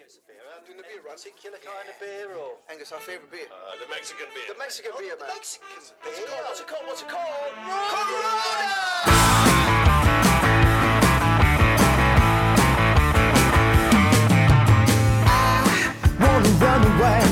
Angus a beer. Doing the beer particular kind of beer or Angus, our favourite beer. the Mexican beer. The Mexican beer, man. Mexican beer. What's it called? What's it called? Corona! Wanna run away,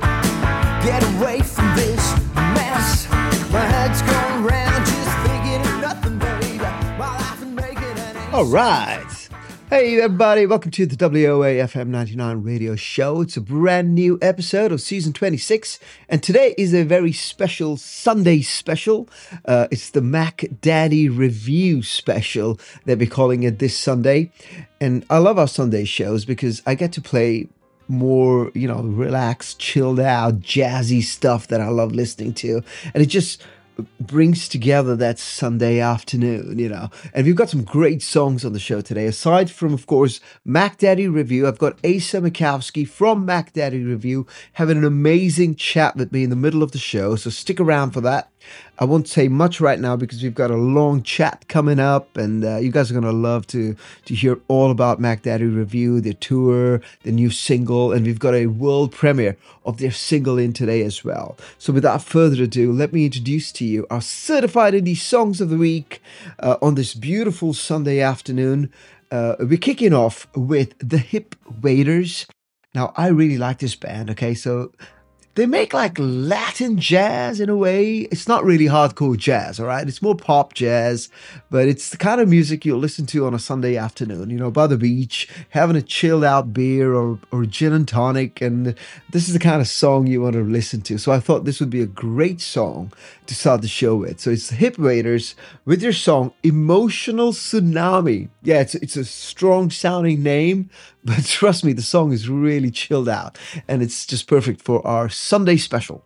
get away from this mess. My head's going round, just thinking of nothing, baby. My life and making an All right. Hey, everybody. Welcome to the WOA FM 99 radio show. It's a brand new episode of season 26. And today is a very special Sunday special. It's the Mac Daddy Review special. They'll be calling it this Sunday. And I love our Sunday shows because I get to play more, relaxed, chilled out, jazzy stuff that I love listening to. And it just brings together that Sunday afternoon, And we've got some great songs on the show today. Aside from, of course, Mac Daddy Review, I've got Asa Makowski from Mac Daddy Review having an amazing chat with me in the middle of the show. So stick around for that. I won't say much right now because we've got a long chat coming up, and you guys are going to love to hear all about Mac Daddy Review, their tour, the new single, and we've got a world premiere of their single in today as well. So without further ado, let me introduce to you our certified indie songs of the week on this beautiful Sunday afternoon. We're kicking off with the Hip Waiters. Now, I really like this band, okay? So they make like Latin jazz in a way. It's not really hardcore jazz, all right? It's more pop jazz, but it's the kind of music you'll listen to on a Sunday afternoon, by the beach, having a chilled out beer or gin and tonic. And this is the kind of song you want to listen to. So I thought this would be a great song to start the show with. So it's the Hip Waiters with their song Emotional Tsunami. Yeah, it's a strong sounding name, but trust me, the song is really chilled out and it's just perfect for our Sunday special.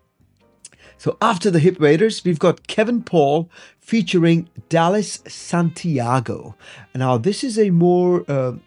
So after the Hip Waiters, we've got Kevin Paul featuring Dallas Santiago. Now this is a more,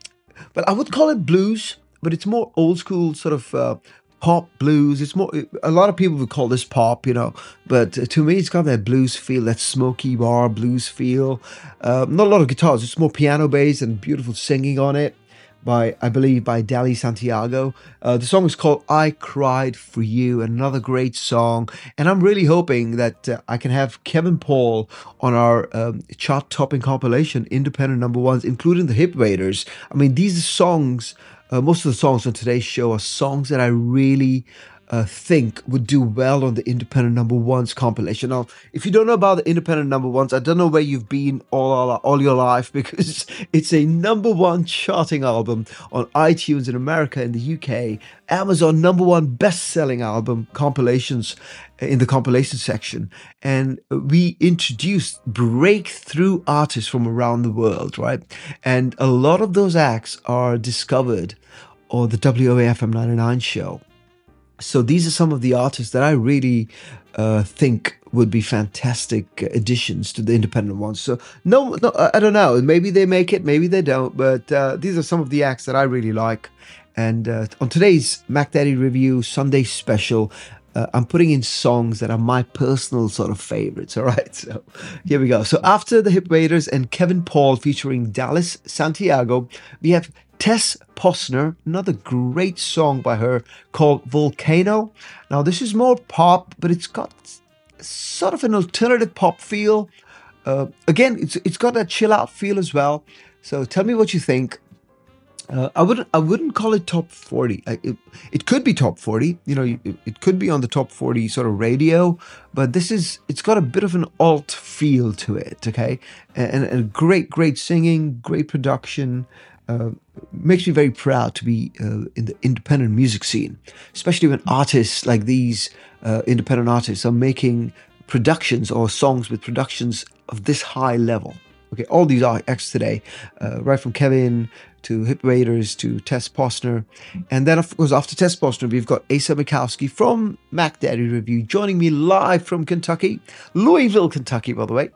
I would call it blues, but it's more old school sort of pop blues. It's more, a lot of people would call this pop, but to me, it's got that blues feel, that smoky bar blues feel. Not a lot of guitars. It's more piano based and beautiful singing on it by Dallas Santiago. The song is called I Cried For You, another great song. And I'm really hoping that I can have Kevin Paul on our chart-topping compilation, independent number ones, including the Hip Waiters. I mean, these are songs. Most of the songs on today's show are songs that I really think would do well on the independent number ones compilation. Now, if you don't know about the independent number ones, I don't know where you've been all your life, because it's a number one charting album on iTunes in America and the UK, Amazon number one best-selling album compilations in the compilation section. And we introduced breakthrough artists from around the world, right? And a lot of those acts are discovered on the WOAFM 99 show. So these are some of the artists that I really think would be fantastic additions to the independent ones. So no, I don't know. Maybe they make it, maybe they don't. But these are some of the acts that I really like. And on today's Mac Daddy Review Sunday special, I'm putting in songs that are my personal sort of favorites. All right, so here we go. So after the Hip Waiters and Kevin Paul featuring Dallas Santiago, we have Tess Posner, another great song by her called Volcano. Now, this is more pop, but it's got sort of an alternative pop feel. Again, it's got that chill out feel as well. So tell me what you think. I wouldn't call it top 40. It could be top 40. It could be on the top 40 sort of radio, but it's got a bit of an alt feel to it. Okay, and great singing, great production. Makes me very proud to be in the independent music scene, especially when artists like these independent artists are making productions or songs with productions of this high level. Okay, all these acts today, right from Kevin to Hip Waiters to Tess Posner. And then, of course, after Tess Posner, we've got Asa Makowski from Mac Daddy Review joining me live from Kentucky, Louisville, Kentucky, by the way,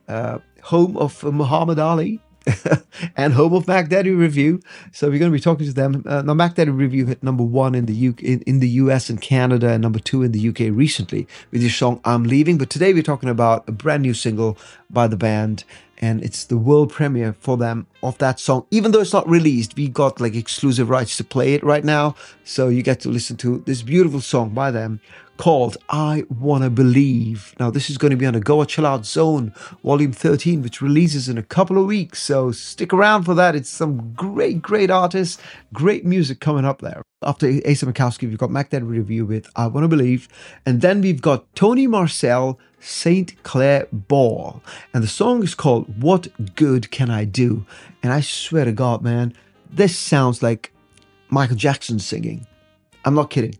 home of Muhammad Ali. And home of Mac Daddy Review. So we're going to be talking to them. Now, Mac Daddy Review hit number one in the UK, in the US and Canada, and number two in the UK recently with their song I'm Leaving. But today we're talking about a brand new single by the band, and it's the world premiere for them of that song, even though it's not released. We got like exclusive rights to play it right now, so you get to listen to this beautiful song by them called I Wanna Believe. Now this is going to be on the Goa Chill Out Zone Volume 13, which releases in a couple of weeks, so stick around for that. It's some great artists, great music coming up there. After Asa Makowski, we've got Mac Daddy Review with I Wanna Believe, and then we've got Tony Marcel, St. Clair Ball, and the song is called What Good Can I Do? And I swear to God, man, this sounds like Michael Jackson singing. I'm not kidding.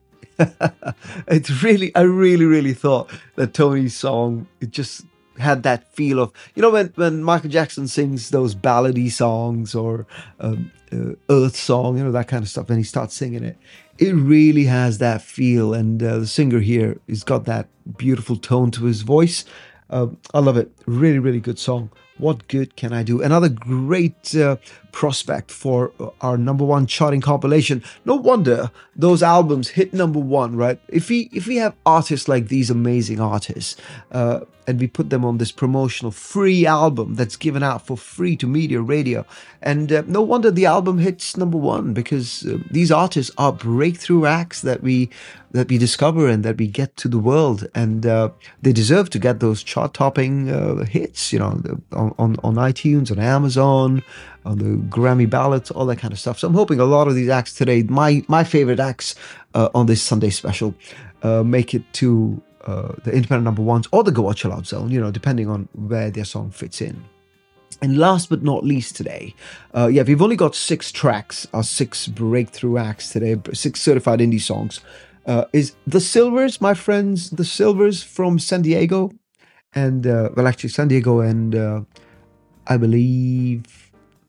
I really thought that Tony's song, it just had that feel of, you know, when Michael Jackson sings those ballady songs or Earth song, you know, that kind of stuff, and he starts singing it, it really has that feel. And the singer here has got that beautiful tone to his voice. I love it. Really good song. What Good Can I Do? Another great prospect for our number one charting compilation. No wonder those albums hit number one, right? If we have artists like these amazing artists, and we put them on this promotional free album that's given out for free to media radio, and no wonder the album hits number one, because these artists are breakthrough acts that we discover and that we get to the world, and they deserve to get those chart-topping hits, you know, on iTunes, on Amazon, on the Grammy ballots, all that kind of stuff. So I'm hoping a lot of these acts today, my favorite acts on this Sunday special, make it to the independent number ones or the Goa Chill Out Zone, you know, depending on where their song fits in. And last but not least today, we've only got 6 tracks, or 6 breakthrough acts today, 6 certified indie songs. Is The Silvers, my friends, The Silvers from San Diego, and San Diego and I believe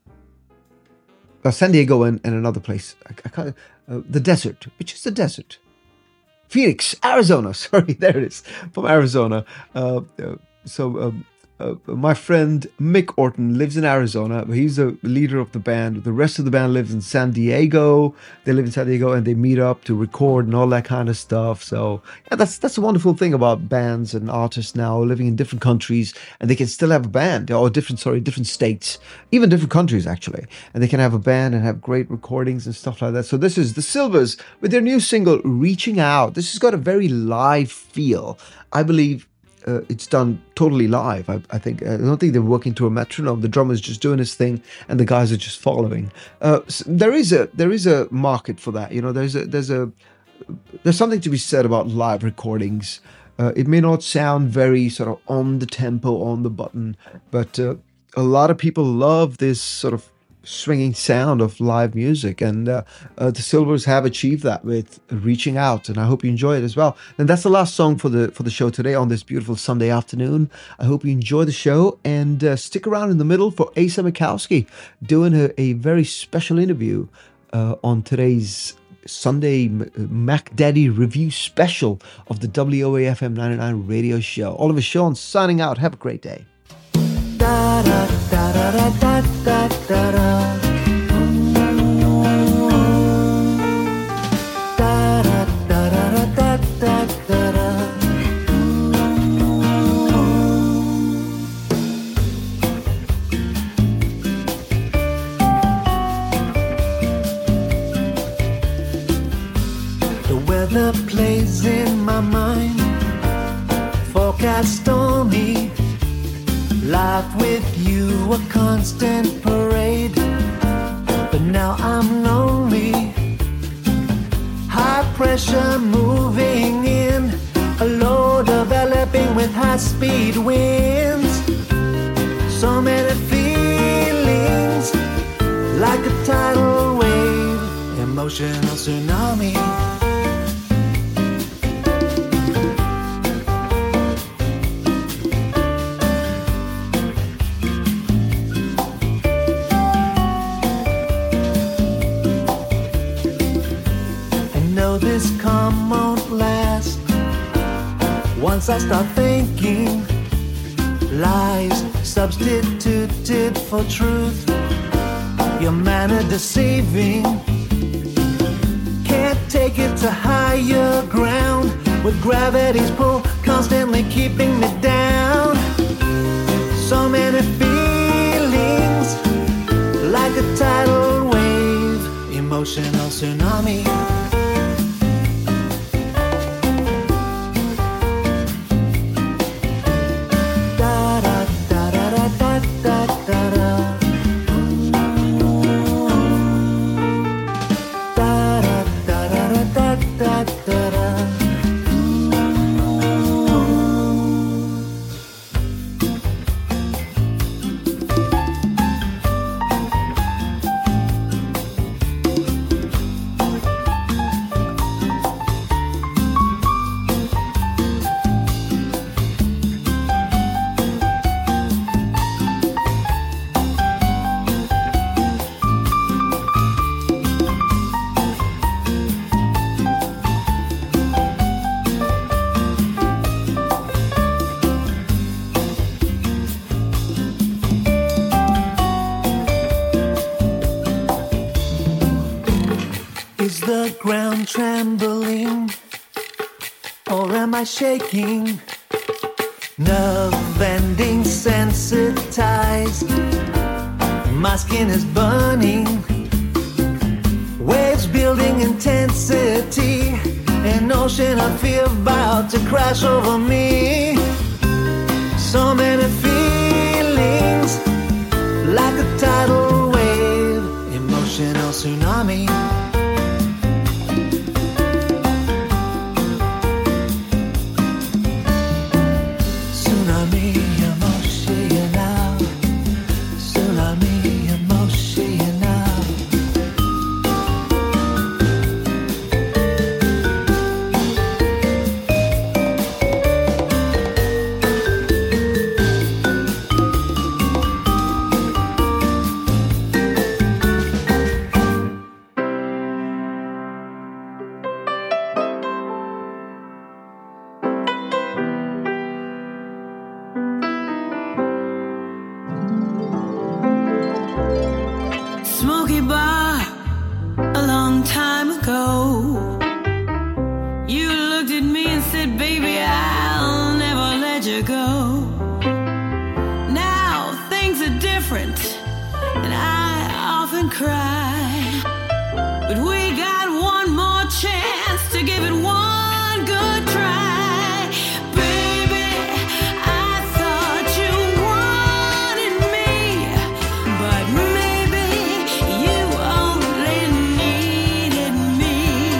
San Diego and another place. I can't, the desert. Which is the desert? Phoenix, Arizona. Sorry, there it is. From Arizona. My friend Mick Orton lives in Arizona. He's the leader of the band. The rest of the band lives in San Diego. They live in San Diego and they meet up to record and all that kind of stuff. So yeah, that's a wonderful thing about bands and artists now living in different countries, and they can still have a band, or different states, even different countries actually, and they can have a band and have great recordings and stuff like that. So this is The Silvers with their new single Reaching Out. This has got a very live feel. I believe it's done totally live. I don't think they're working to a metronome. The drummer's just doing his thing, and the guys are just following. So there is a market for that. You know, there's something to be said about live recordings. It may not sound very sort of on the tempo, on the button, but a lot of people love this sort of swinging sound of live music, and the Silvers have achieved that with Reaching Out, and I hope you enjoy it as well. And that's the last song for the show today on this beautiful Sunday afternoon. I hope you enjoy the show, and stick around in the middle for Asa Makowski doing a very special interview on today's Sunday Mac Daddy Review special of the WOAFM 99 radio show. Oliver Sean signing out. Have a great day. Da, da, da, da, da, da, da, da. Da, da, da, da, da, da, da, da. The weather plays in my mind, forecast stormy. Life with you a constant parade, but now I'm lonely. High pressure moving in, a low developing with high speed winds. So many feelings, like a tidal wave, emotional tsunami. This calm won't last. Once I start thinking lies substituted for truth, your manner deceiving. Can't take it to higher ground, with gravity's pull constantly keeping me down. So many feelings, like a tidal wave, emotional tsunami. Is the ground trembling, or am I shaking? Nerve ending sensitized, my skin is burning. Waves building intensity, an ocean of fear about to crash over me. So many feelings, like a tidal wave, emotional tsunami. Smoky bar, a long time ago. You looked at me and said, baby, I'll never let you go. Now things are different, and I often cry. But we got one more chance to give it one good try. Baby, I thought you wanted me, but maybe you only needed me.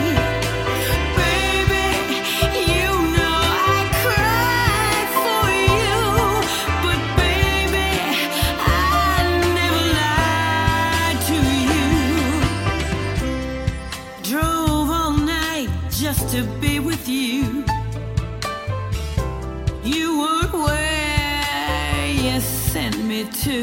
Baby, you know I cried for you, but baby, I never lied to you. Drove all night just to be with you. You weren't where you sent me to.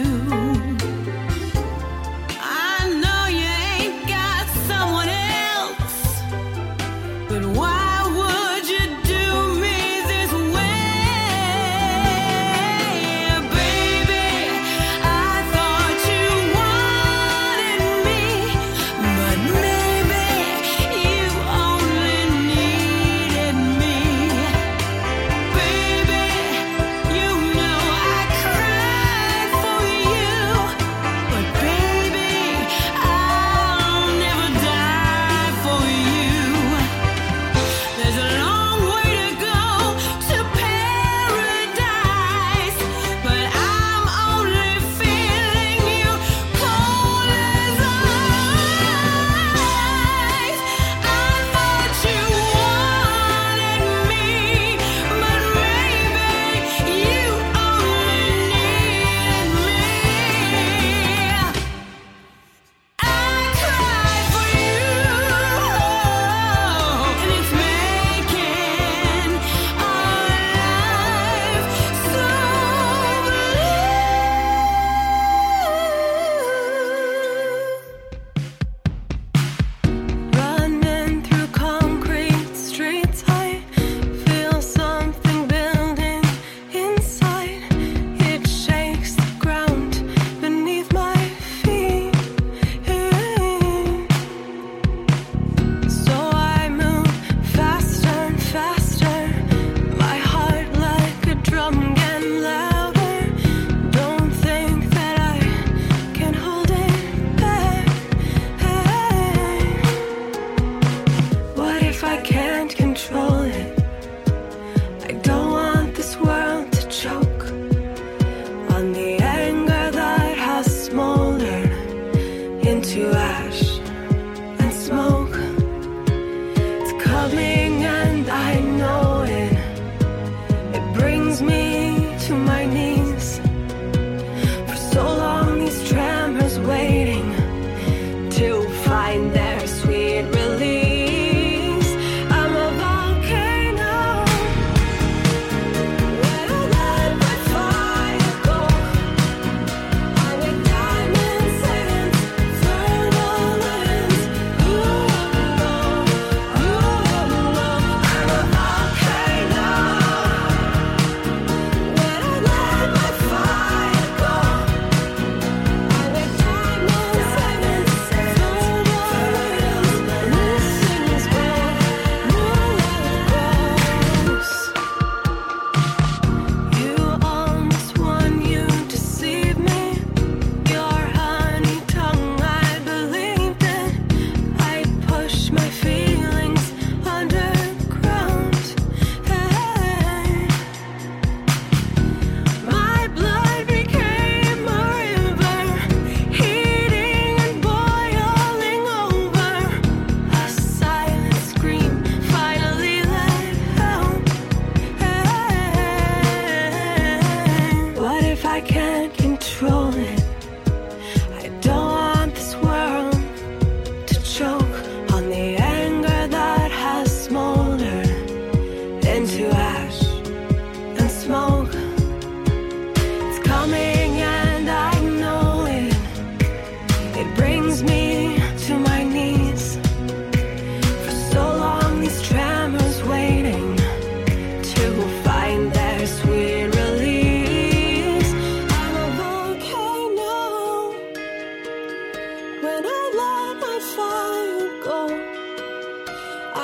I know you ain't got someone else, but why would you do me this way? Baby, I thought you wanted me, but maybe you only needed me. Baby, you know I cried for you,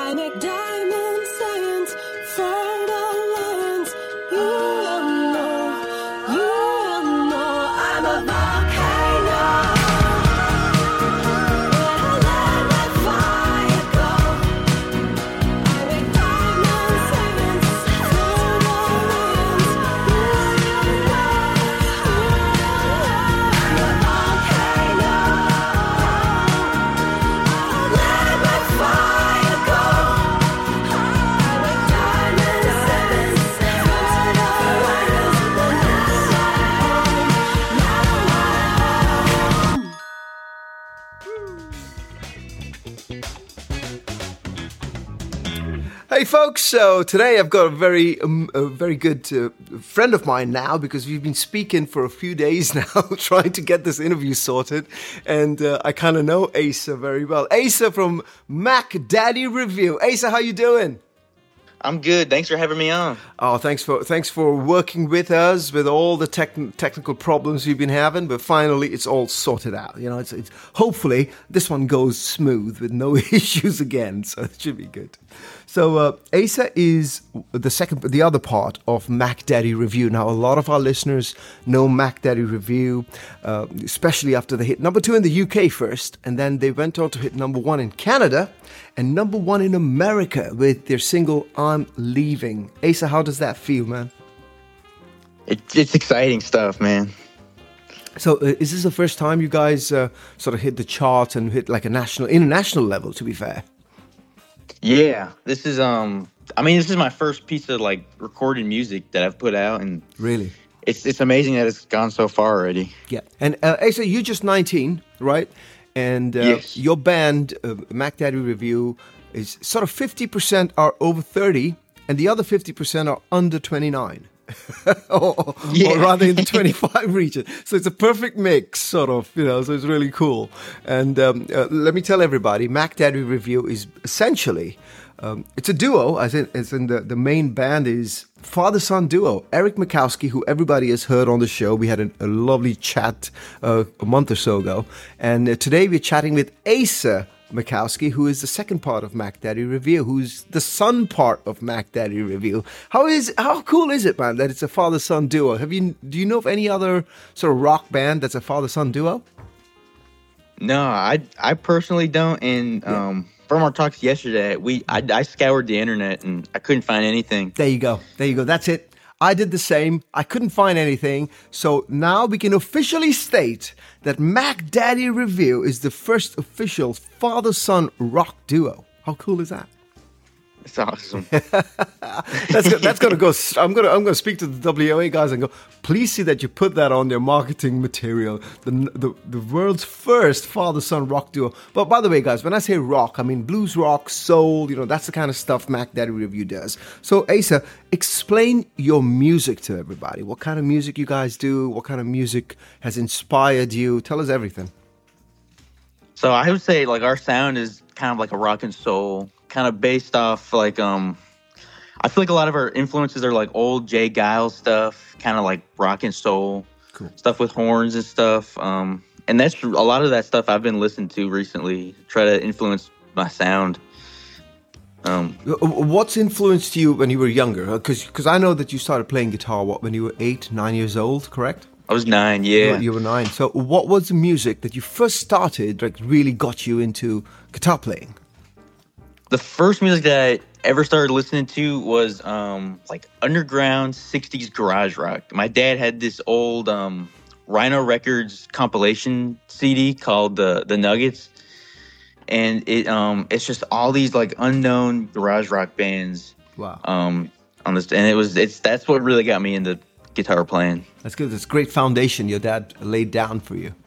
I make diamond sands, fertile lands. You will know I'm a volcano. Where I let my fire go. I make diamond sands, fertile lands. You will know I'm a volcano. Let my fire go. I make diamond sands, fertile lands. Hey folks, so today I've got a very good friend of mine now, because we've been speaking for a few days now trying to get this interview sorted, and I kind of know Asa very well. Asa from Mac Daddy Review. Asa, how you doing? I'm good. Thanks for having me on. Oh, thanks for working with us with all the technical problems we've been having, but finally it's all sorted out. You know, it's hopefully this one goes smooth with no issues again, so it should be good. So Asa is the other part of Mac Daddy Review. Now, a lot of our listeners know Mac Daddy Review, especially after they hit number 2 in the UK first, and then they went on to hit number 1 in Canada and number 1 in America with their single "I'm Leaving." Asa, how does that feel, man? It's exciting stuff, man. So is this the first time you guys sort of hit the charts and hit like a international level, to be fair? Yeah, this is this is my first piece of like recorded music that I've put out, and Really? it's amazing that it's gone so far already. Yeah. And Asa, you're just 19, right? And Yes. your band, Mac Daddy Review, is sort of 50% are over 30, and the other 50% are under 29. or rather in the 25 region. So it's a perfect mix, sort of, so it's really cool. And let me tell everybody, Mac Daddy Review is essentially, it's a duo, as in the main band is father-son duo. Eric Makowski, who everybody has heard on the show. We had a lovely chat a month or so ago. And today we're chatting with Asa Makowski, who is the second part of Mac Daddy Review, who's the son part of Mac Daddy Review. How cool is it, man, that it's a father-son duo? Do you know of any other sort of rock band that's a father-son duo? No, I personally don't. And from our talks yesterday, I scoured the internet and I couldn't find anything. There you go. That's it. I did the same. I couldn't find anything. So now we can officially state that Mac Daddy Review is the first official father-son rock duo. How cool is that? It's awesome. That's gonna go. I'm gonna speak to the WOA guys and go, please see that you put that on their marketing material. The world's first father-son rock duo. But by the way, guys, when I say rock, I mean blues rock, soul. That's the kind of stuff Mac Daddy Review does. So Asa, explain your music to everybody. What kind of music you guys do? What kind of music has inspired you? Tell us everything. So I would say like our sound is kind of like a rock and soul, kind of based off like I feel like a lot of our influences are like old Jay Giles stuff, kind of like rock and soul, cool stuff with horns and stuff. And that's a lot of that stuff I've been listening to recently, try to influence my sound. What's influenced you when you were younger? Because I know that you started playing guitar when you were 8, 9 years old, correct? I was 9, yeah. You were 9. So what was the music that you first started, like really got you into guitar playing? The first music that I ever started listening to was like underground 60s garage rock. My dad had this old Rhino Records compilation CD called the Nuggets, and it's just all these like unknown garage rock bands. Wow. On this, and that's what really got me into guitar playing. That's good. That's a great foundation your dad laid down for you.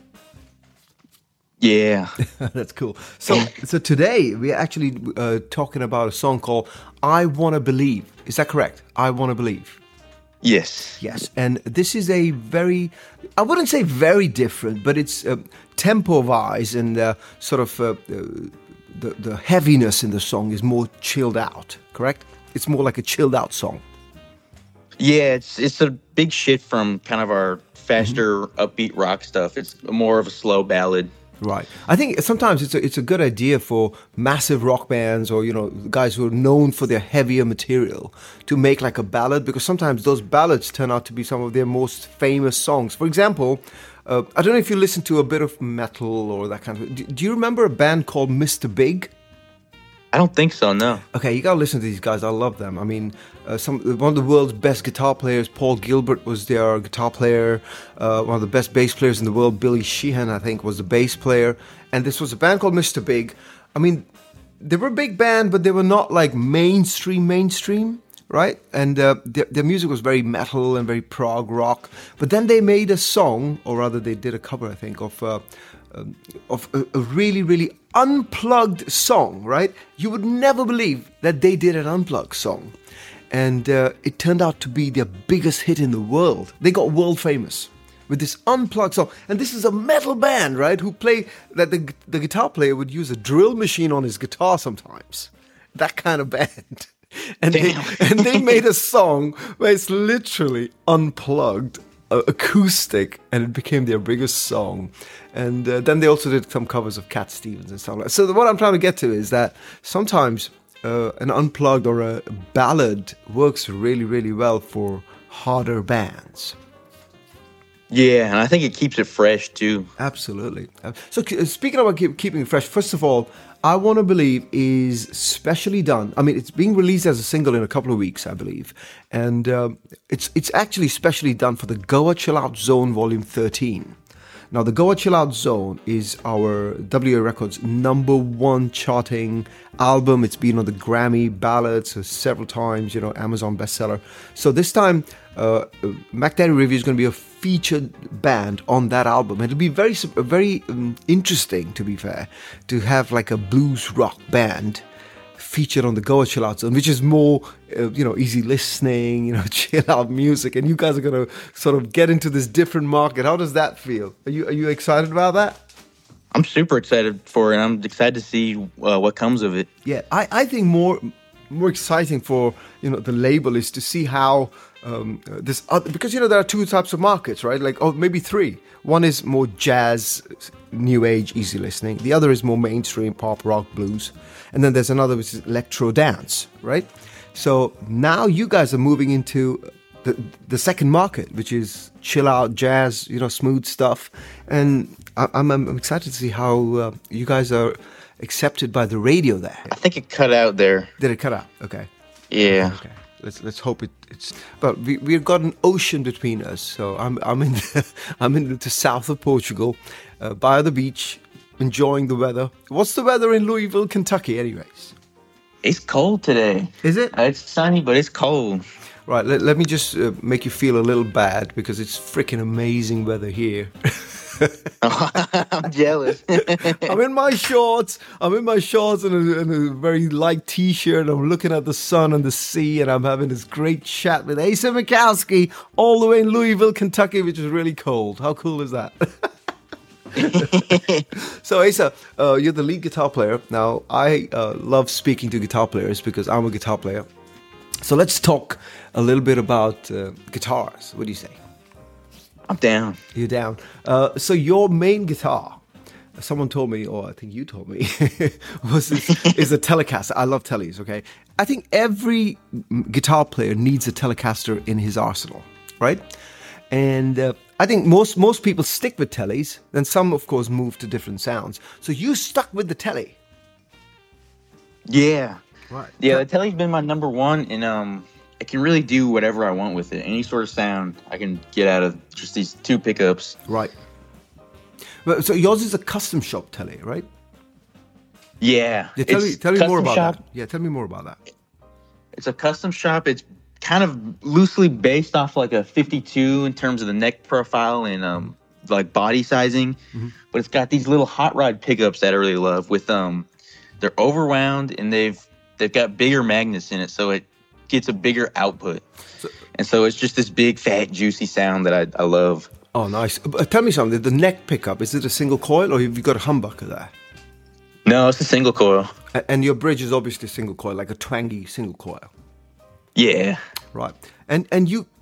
Yeah. That's cool. So today we're actually talking about a song called "I Wanna Believe." Is that correct? "I Wanna Believe." Yes. Yes. And this is a very, I wouldn't say very different, but it's tempo-wise and sort of the heaviness in the song is more chilled out, correct? It's more like a chilled out song. Yeah, it's a big shift from kind of our faster, upbeat rock stuff. It's more of a slow ballad. Right. I think sometimes it's a good idea for massive rock bands or, guys who are known for their heavier material to make like a ballad, because sometimes those ballads turn out to be some of their most famous songs. For example, I don't know if you listen to a bit of metal or that kind of... Do you remember a band called Mr. Big? I don't think so, no. Okay, you gotta listen to these guys. I love them. I mean, one of the world's best guitar players, Paul Gilbert, was their guitar player. One of the best bass players in the world, Billy Sheehan, I think, was the bass player. And this was a band called Mr. Big. I mean, they were a big band, but they were not like mainstream, right? And their music was very metal and very prog rock. But then they made a song, or rather they did a cover, I think, of a really, really unplugged song, right? You would never believe that they did an unplugged song. And it turned out to be their biggest hit in the world. They got world famous with this unplugged song. And this is a metal band, right? Who play, that the guitar player would use a drill machine on his guitar sometimes. That kind of band. And they made a song where it's literally unplugged, acoustic, and it became their biggest song. And then they also did some covers of Cat Stevens and stuff like that. So what I'm trying to get to is that sometimes an unplugged or a ballad works really, really well for harder bands. Yeah, and I think it keeps it fresh too. Absolutely. So speaking about keeping it fresh, first of all, I Want to Believe is specially done. I mean, it's being released as a single in a couple of weeks, I believe. And it's actually specially done for the Goa Chill Out Zone Volume 13. Now, the Goa Chill Out Zone is our WA Records #1 charting album. It's been on the Grammy ballads several times, Amazon bestseller. So this time, Mac Daddy Review is going to be a featured band on that album. It'll be very interesting, to be fair, to have like a blues rock band featured on the Goa Chill Out Zone, which is more, easy listening, chill out music. And you guys are going to sort of get into this different market. How does that feel? Are you excited about that? I'm super excited for it. I'm excited to see what comes of it. Yeah, I think more exciting for the label is to see how this other, because there are two types of markets, right? Like, maybe three. One is more jazz, new age, easy listening. The other is more mainstream pop, rock, blues, and then there's another which is electro dance, right? So now you guys are moving into the second market, which is chill out jazz, smooth stuff, and I'm excited to see how you guys are accepted by the radio there. I think it cut out there. Did it cut out? Okay. Yeah. Okay. Let's hope it's. But we've got an ocean between us, so I'm in the south of Portugal, by the beach, enjoying the weather. What's the weather in Louisville, Kentucky, anyways? It's cold today. Is it? It's sunny, but it's cold. Right. Let me just make you feel a little bad because it's freaking amazing weather here. I'm jealous. I'm in my shorts and a very light t-shirt. I'm looking at the sun and the sea, and I'm having this great chat with Asa Mikowski all the way in Louisville, Kentucky, which is really cold. How cool is that? So Asa, you're the lead guitar player. Now, I love speaking to guitar players because I'm a guitar player. So let's talk a little bit about guitars. What do you say? I'm down. You're down. So your main guitar, someone told me, or I think you told me, is a Telecaster. I love Tellies, okay? I think every guitar player needs a Telecaster in his arsenal, right? And I think most people stick with Tellies, then some, of course, move to different sounds. So you stuck with the Telly. Yeah. Right. Yeah, the Telly's been my #1, and I can really do whatever I want with it. Any sort of sound I can get out of just these two pickups. Right. So yours is a custom shop Telly, right? Yeah. Tell me more about shop. that. Yeah, tell me more about that. It's a custom shop. It's kind of loosely based off like a 52 in terms of the neck profile and like body sizing. Mm-hmm. But it's got these little hot rod pickups that I really love. With they're overwound and they've got bigger magnets in it, so it gets a bigger output. And so it's just this big, fat, juicy sound that I love. Oh, nice. Tell me something. The neck pickup, is it a single coil or have you got a humbucker there? No, it's a single coil. And your bridge is obviously single coil, like a twangy single coil. Yeah. Right. And you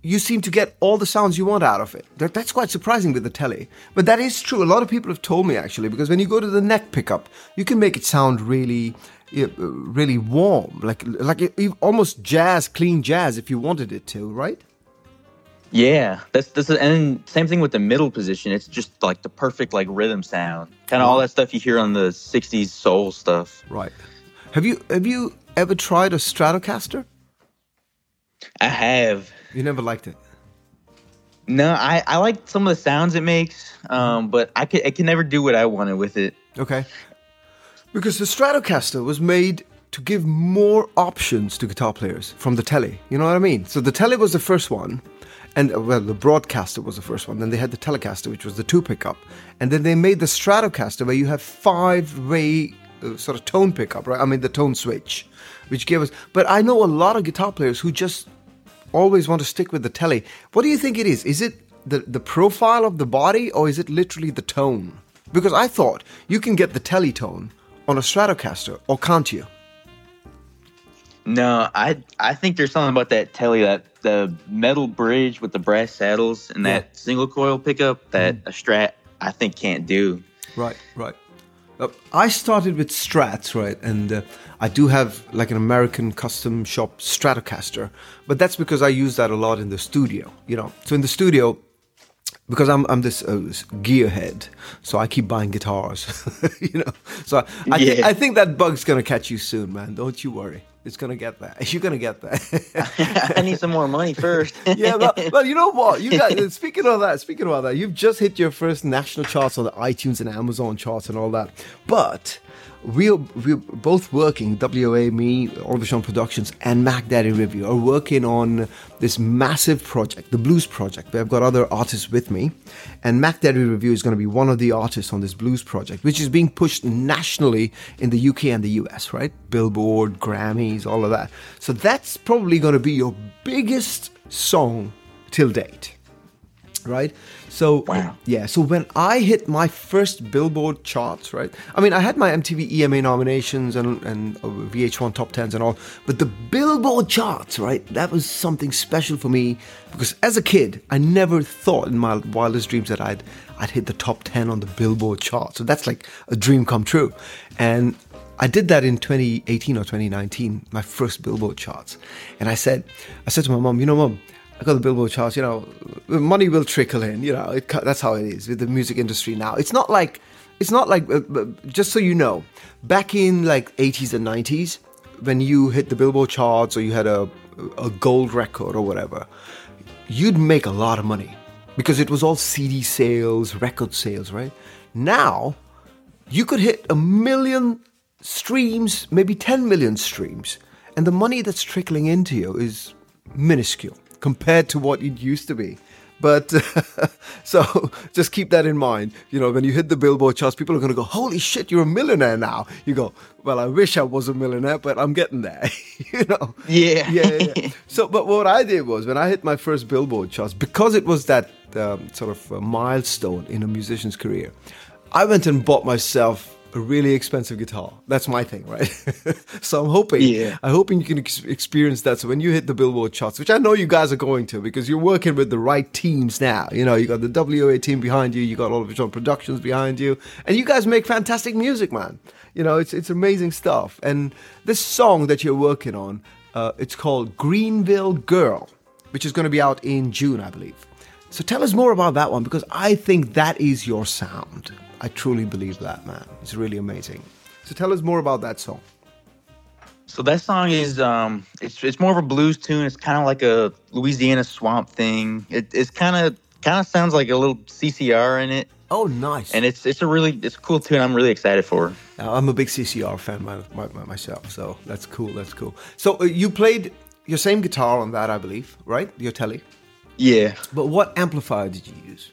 you seem to get all the sounds you want out of it. That's quite surprising with the Tele. But that is true. A lot of people have told me, actually, because when you go to the neck pickup, you can make it sound really, really warm, like almost jazz, clean jazz, if you wanted it to, right? Yeah, that's and same thing with the middle position. It's just like the perfect like rhythm sound, kind of all that stuff you hear on the '60s soul stuff. Right. Have you ever tried a Stratocaster? I have. You never liked it? No, I like some of the sounds it makes, but I can never do what I wanted with it. Okay. Because the Stratocaster was made to give more options to guitar players from the Tele. You know what I mean? So the Tele was the first one, and the Broadcaster was the first one. Then they had the Telecaster, which was the 2 pickup, and then they made the Stratocaster where you have 5-way sort of tone pickup, right? I mean the tone switch, which gave us. But I know a lot of guitar players who just always want to stick with the Tele. What do you think it is? Is it the profile of the body, or is it literally the tone? Because I thought you can get the Tele tone on a Stratocaster, or can't you? No, I think there's something about that Tele, that the metal bridge with the brass saddles and that single coil pickup that a Strat I think can't do. Right. I started with Strats, right, and I do have like an American custom shop Stratocaster, but that's because I use that a lot in the studio, you know. So in the studio, because I'm this gearhead, so I keep buying guitars, you know. So I think that bug's gonna catch you soon, man. Don't you worry. It's gonna get there. You're gonna get there. I need some more money first. Yeah, well, you know what? You guys, speaking of that, you've just hit your first national charts on the iTunes and Amazon charts and all that. But we're both working, WOA, me, Orvishon Productions, and Mac Daddy Review are working on this massive project, the Blues Project, where I've got other artists with me. And Mac Daddy Review is going to be one of the artists on this Blues Project, which is being pushed nationally in the UK and the US, right? Billboard, Grammys, all of that. So that's probably going to be your biggest song till date, right? So, wow. Yeah, so when I hit my first Billboard charts, right? I mean, I had my MTV EMA nominations and VH1 Top 10s and all, but the Billboard charts, right? That was something special for me because as a kid, I never thought in my wildest dreams that I'd hit the top 10 on the Billboard chart. So that's like a dream come true. And I did that in 2018 or 2019, my first Billboard charts. And I said to my mom, you know, Mom, I got the Billboard charts, you know, money will trickle in, you know, that's how it is with the music industry now. It's not like, just so you know, back in like 80s and 90s, when you hit the Billboard charts or you had a gold record or whatever, you'd make a lot of money because it was all CD sales, record sales, right? Now, you could hit 1 million streams, maybe 10 million streams, and the money that's trickling into you is minuscule compared to what it used to be. But so just keep that in mind. You know, when you hit the Billboard charts, people are going to go, holy shit, you're a millionaire now. You go, well, I wish I was a millionaire, but I'm getting there. You know? Yeah. So, but what I did was when I hit my first Billboard charts, because it was that sort of milestone in a musician's career, I went and bought myself a really expensive guitar. That's my thing, right? So I'm hoping you can experience that. So when you hit the Billboard charts, which I know you guys are going to because you're working with the right teams now. You know, you got the WOA team behind you, you got Orvishon Productions behind you, and you guys make fantastic music, man. You know, it's amazing stuff. And this song that you're working on, it's called Greenville Girl, which is going to be out in June, I believe. So tell us more about that one because I think that is your sound. I truly believe that, man. It's really amazing. So tell us more about that song. So that song is it's more of a blues tune. It's kind of like a Louisiana swamp thing. It's kind of sounds like a little CCR in it. Oh, nice. And it's a cool tune. I'm really excited for. I'm a big CCR fan myself, so that's cool. That's cool. So you played your same guitar on that, I believe, right? Your Tele. Yeah. But what amplifier did you use?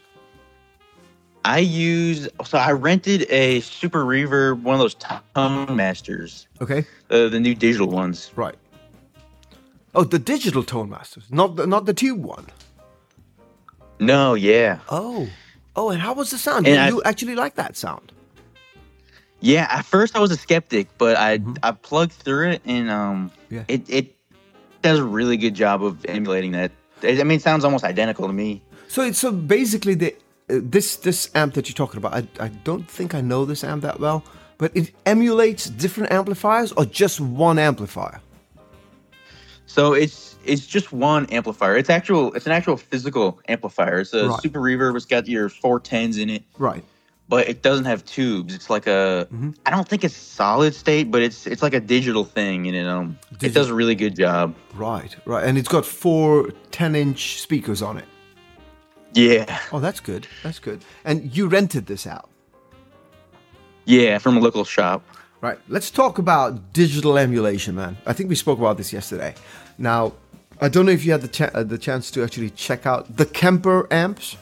I rented a Super Reverb, one of those Tone Masters. Okay. The new digital ones. Right. Oh, the digital Tone Masters, not the tube one. No, yeah. Oh, and how was the sound? And you actually like that sound? Yeah, at first I was a skeptic, but I plugged through it and it does a really good job of emulating that I mean, it sounds almost identical to me. So basically, this amp that you're talking about, I don't think I know this amp that well, but it emulates different amplifiers or just one amplifier. So it's just one amplifier. It's an actual physical amplifier. It's a Right. Super Reverb. It's got your 410s in it, Right. but it doesn't have tubes. It's like a I don't think it's solid state, but it's like a digital thing, and it does a really good job. Right. And it's got 4 10-inch speakers on it. Yeah, Oh, that's good. That's good. And you rented this out. yeah, from a local shop. Right. Let's talk about digital emulation, man. I think we spoke about this yesterday. Now, I don't know if you had the chance to actually check out the Kemper amps.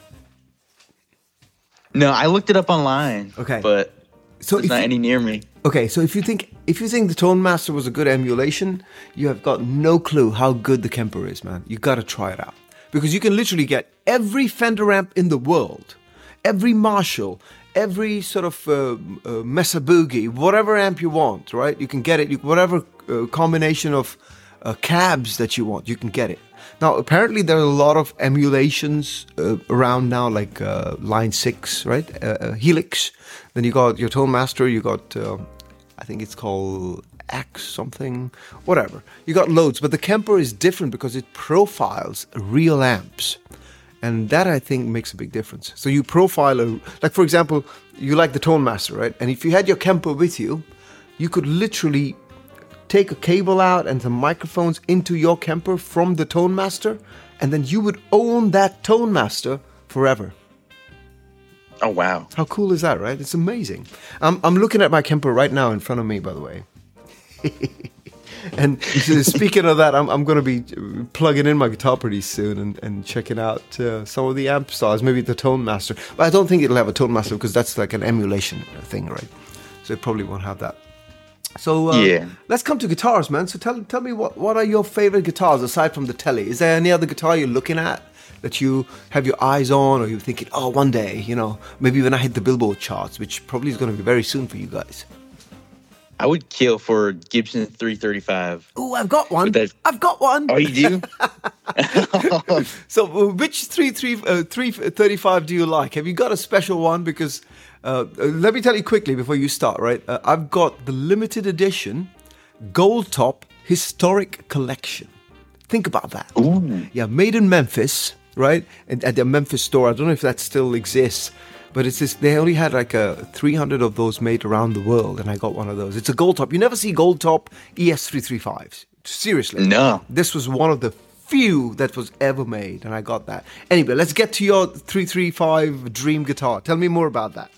No, I looked it up online. Okay. but So there's not any near me. Okay, so if you think the Tone Master was a good emulation, you have got no clue how good the Kemper is, man. You got to try it out because you can literally get every Fender amp in the world, every Marshall, every sort of Mesa Boogie, whatever amp you want, right? You can get it. Whatever combination of cabs that you want, you can get it. Now, apparently, there are a lot of emulations around now, like Line 6, right? Helix. Then you got your Tone Master. You got, I think it's called X something, whatever. You got loads. But the Kemper is different because it profiles real amps. And that, I think, makes a big difference. So you profile, like, for example, you like the Tone Master, right? And if you had your Kemper with you, you could literally take a cable out and some microphones into your Kemper from the Tone Master, and then you would own that Tone Master forever. Oh wow! How cool is that, right? It's amazing. I'm looking at my Kemper right now in front of me, by the way. And speaking of that, I'm going to be plugging in my guitar pretty soon and checking out some of the amp styles, maybe the Tone Master. But I don't think it'll have a Tone Master because that's like an emulation thing, right? So it probably won't have that. So let's come to guitars, man. So tell me what are your favorite guitars aside from the Tele? Is there any other guitar you're looking at that you have your eyes on, or you're thinking, oh, one day, maybe when I hit the Billboard charts, which probably is going to be very soon for you guys? I would kill for Gibson 335. Oh, I've got one. But I've got one. Oh, you do? So which 335 do you like? Have you got a special one? Because let me tell you quickly before you start, right? I've got the limited edition Gold Top Historic Collection. Think about that. Ooh. Yeah, made in Memphis, right? At the Memphis store. I don't know if that still exists. But it's this, they only had like 300 of those made around the world, and I got one of those. It's a Gold Top. You never see Gold Top ES335s. Seriously. No. This was one of the few that was ever made, and I got that. Anyway, let's get to your 335 dream guitar. Tell me more about that.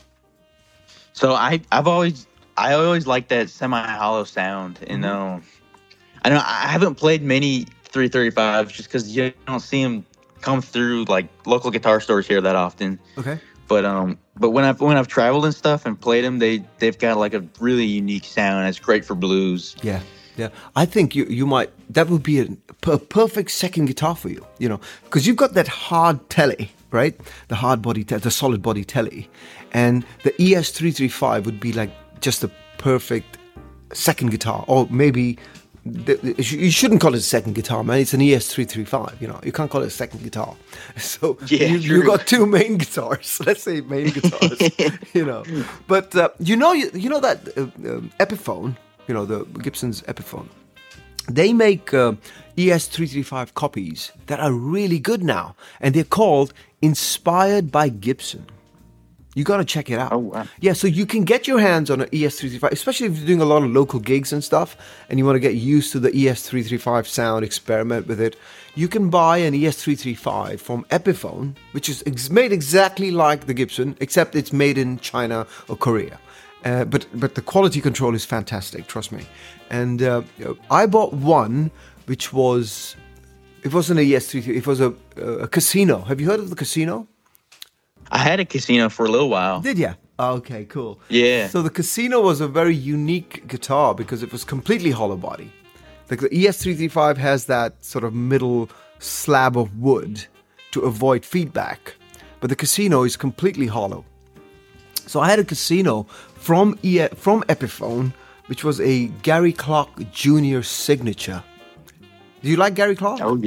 So I always liked that semi-hollow sound, and I haven't played many 335s just because you don't see them come through like local guitar stores here that often. Okay. But when I've traveled and stuff and played them, they've got like a really unique sound. It's great for blues. Yeah. I think you might, that would be a perfect second guitar for you, because you've got that hard Tele, right? The hard body, the solid body Tele, and the ES335 would be like just a perfect second guitar, or maybe. You shouldn't call it a second guitar, man. It's an ES335. You can't call it a second guitar. So you got two main guitars. Let's say main guitars. But you know that Epiphone. The Gibson's Epiphone. They make ES335 copies that are really good now, and they're called Inspired by Gibson. You got to check it out. Oh, wow. Yeah, so you can get your hands on an ES335, especially if you're doing a lot of local gigs and stuff, and you want to get used to the ES335 sound, experiment with it. You can buy an ES335 from Epiphone, which is made exactly like the Gibson, except it's made in China or Korea. But the quality control is fantastic, trust me. And I bought one, which was, it wasn't an ES335, it was a Casino. Have you heard of the Casino? I had a Casino for a little while. Did you? Okay, cool. Yeah. So the Casino was a very unique guitar because it was completely hollow body. Like the ES335 has that sort of middle slab of wood to avoid feedback, but the Casino is completely hollow. So I had a Casino from Epiphone, which was a Gary Clark Jr. signature. Do you like Gary Clark? Oh yeah.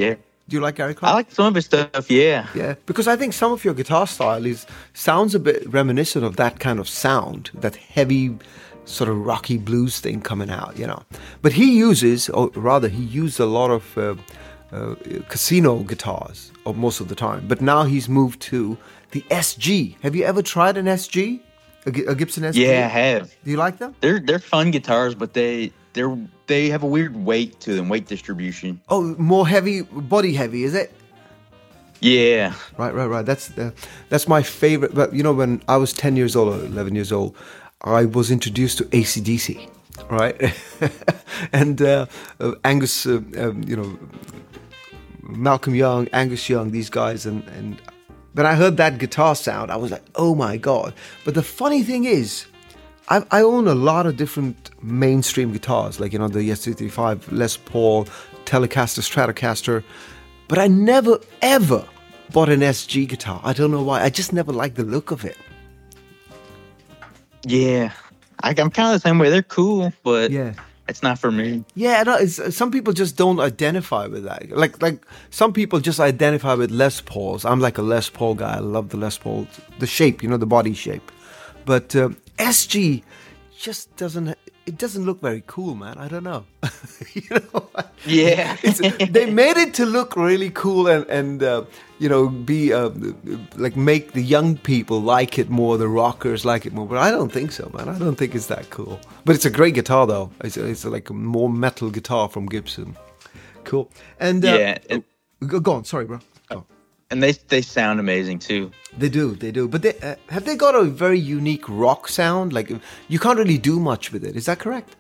Do you like Gary I Clark? like some of his stuff. Yeah. Yeah, because I think some of your guitar style sounds a bit reminiscent of that kind of sound, that heavy, sort of rocky blues thing coming out, you know. But he uses, or rather, he used a lot of casino guitars most of the time. But now he's moved to the SG. Have you ever tried an SG, a Gibson SG? Yeah, I have. Do you like them? They're fun guitars, but they have a weird weight to them, weight distribution. Oh, more heavy, body heavy, is it? Yeah. Right. That's my favorite. But you know, when I was 10 years old or 11 years old, I was introduced to AC/DC, right? And Angus, Malcolm Young, Angus Young, these guys, and when I heard that guitar sound, I was like, oh my God. But the funny thing is, I own a lot of different mainstream guitars, like, you know, the ES335, Les Paul, Telecaster, Stratocaster, but I never, ever bought an SG guitar. I don't know why. I just never liked the look of it. Yeah. I'm kind of the same way. They're cool, but Yeah. it's not for me. Yeah, no, some people just don't identify with that. Like some people just identify with Les Pauls. I'm like a Les Paul guy. I love the Les Paul, the shape, you know, the body shape. But SG just doesn't look very cool, man. I don't know. You know? Yeah. They made it to look really cool and you know, be like make the young people like it more, the rockers like it more. But I don't think so, man. I don't think it's that cool. But it's a great guitar, though. It's like a more metal guitar from Gibson. Cool. And Yeah. go on. Sorry, bro. Go on. And they sound amazing too. They do. But have they got a very unique rock sound? Like, you can't really do much with it. Is that correct?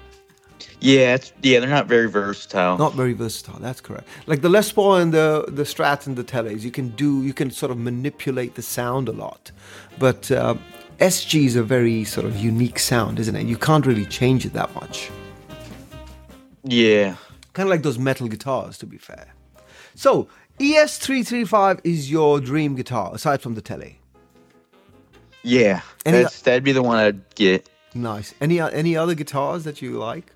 Yeah, they're not very versatile. Not very versatile. That's correct. Like the Les Paul and the Strat and the Teles, you can sort of manipulate the sound a lot. But SG is a very sort of unique sound, isn't it? You can't really change it that much. Yeah. Kind of like those metal guitars, to be fair. So, ES335 is your dream guitar, aside from the Tele. Yeah. That'd be the one I'd get. Nice. Any other guitars that you like?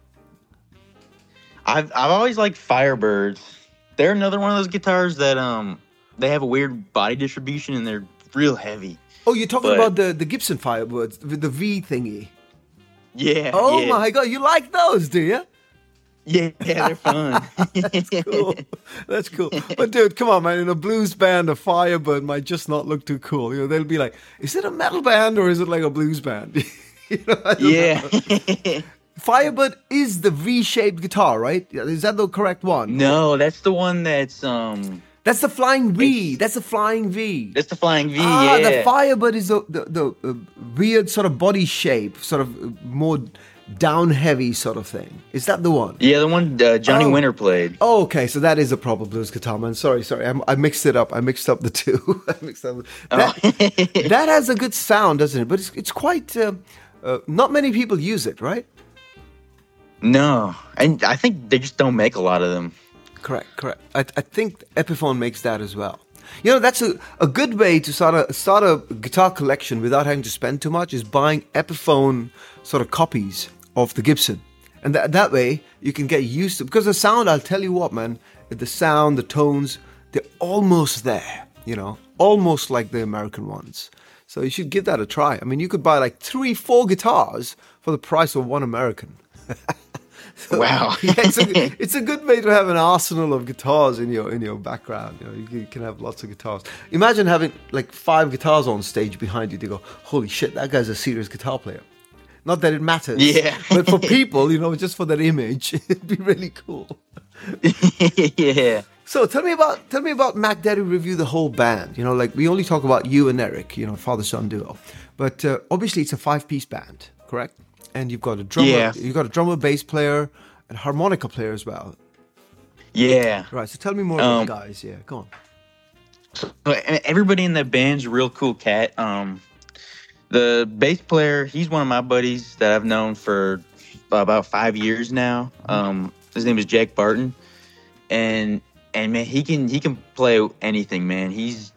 I've always liked Firebirds. They're another one of those guitars that they have a weird body distribution and they're real heavy. Oh, you're talking about the Gibson Firebirds with the V thingy. Yeah. Oh yeah. my God, you like those, do you? Yeah, they're fun. That's cool. That's cool. But dude, come on, man. In a blues band, a Firebird might just not look too cool. You know, they'll be like, is it a metal band or is it like a blues band? You know, I don't know. Firebird is the V-shaped guitar, right? Is that the correct one? No, that's the one that's That's the Flying V. That's the Flying V. That's the Flying V. Ah, yeah. the Firebird is the weird sort of body shape, sort of more down heavy sort of thing. Is that the one? Yeah, the one Johnny Winter played. Oh, okay. So that is a proper blues guitar, man. Sorry. I mixed it up. I mixed up the two. That has a good sound, doesn't it? But it's quite. Not many people use it, right? No, and I think they just don't make a lot of them. Correct. I think Epiphone makes that as well. You know, that's a good way to start a guitar collection without having to spend too much, is buying Epiphone sort of copies of the Gibson. And that way you can get used to, because the sound, I'll tell you what, man, the sound, the tones, they're almost there, you know, almost like the American ones. So you should give that a try. I mean, you could buy like 3-4 guitars for the price of one American. So, wow. Yeah, it's a good way to have an arsenal of guitars in your background. You know, you can have lots of guitars. Imagine having like 5 guitars on stage behind you to go, holy shit, that guy's a serious guitar player. Not that it matters. Yeah. But for people, you know, just for their image, it'd be really cool. Yeah. So tell me about Mac Daddy Review, the whole band. You know, like we only talk about you and Eric, you know, father-son duo. But obviously it's a 5-piece band, correct? And you've got a drummer, you've got a drummer, bass player, and harmonica player as well. Yeah. Right. So tell me more about the guys. Yeah, go on. So everybody in that band's a real cool cat. The bass player, he's one of my buddies that I've known for about 5 years now. His name is Jack Barton, and man, he can play anything, man. He's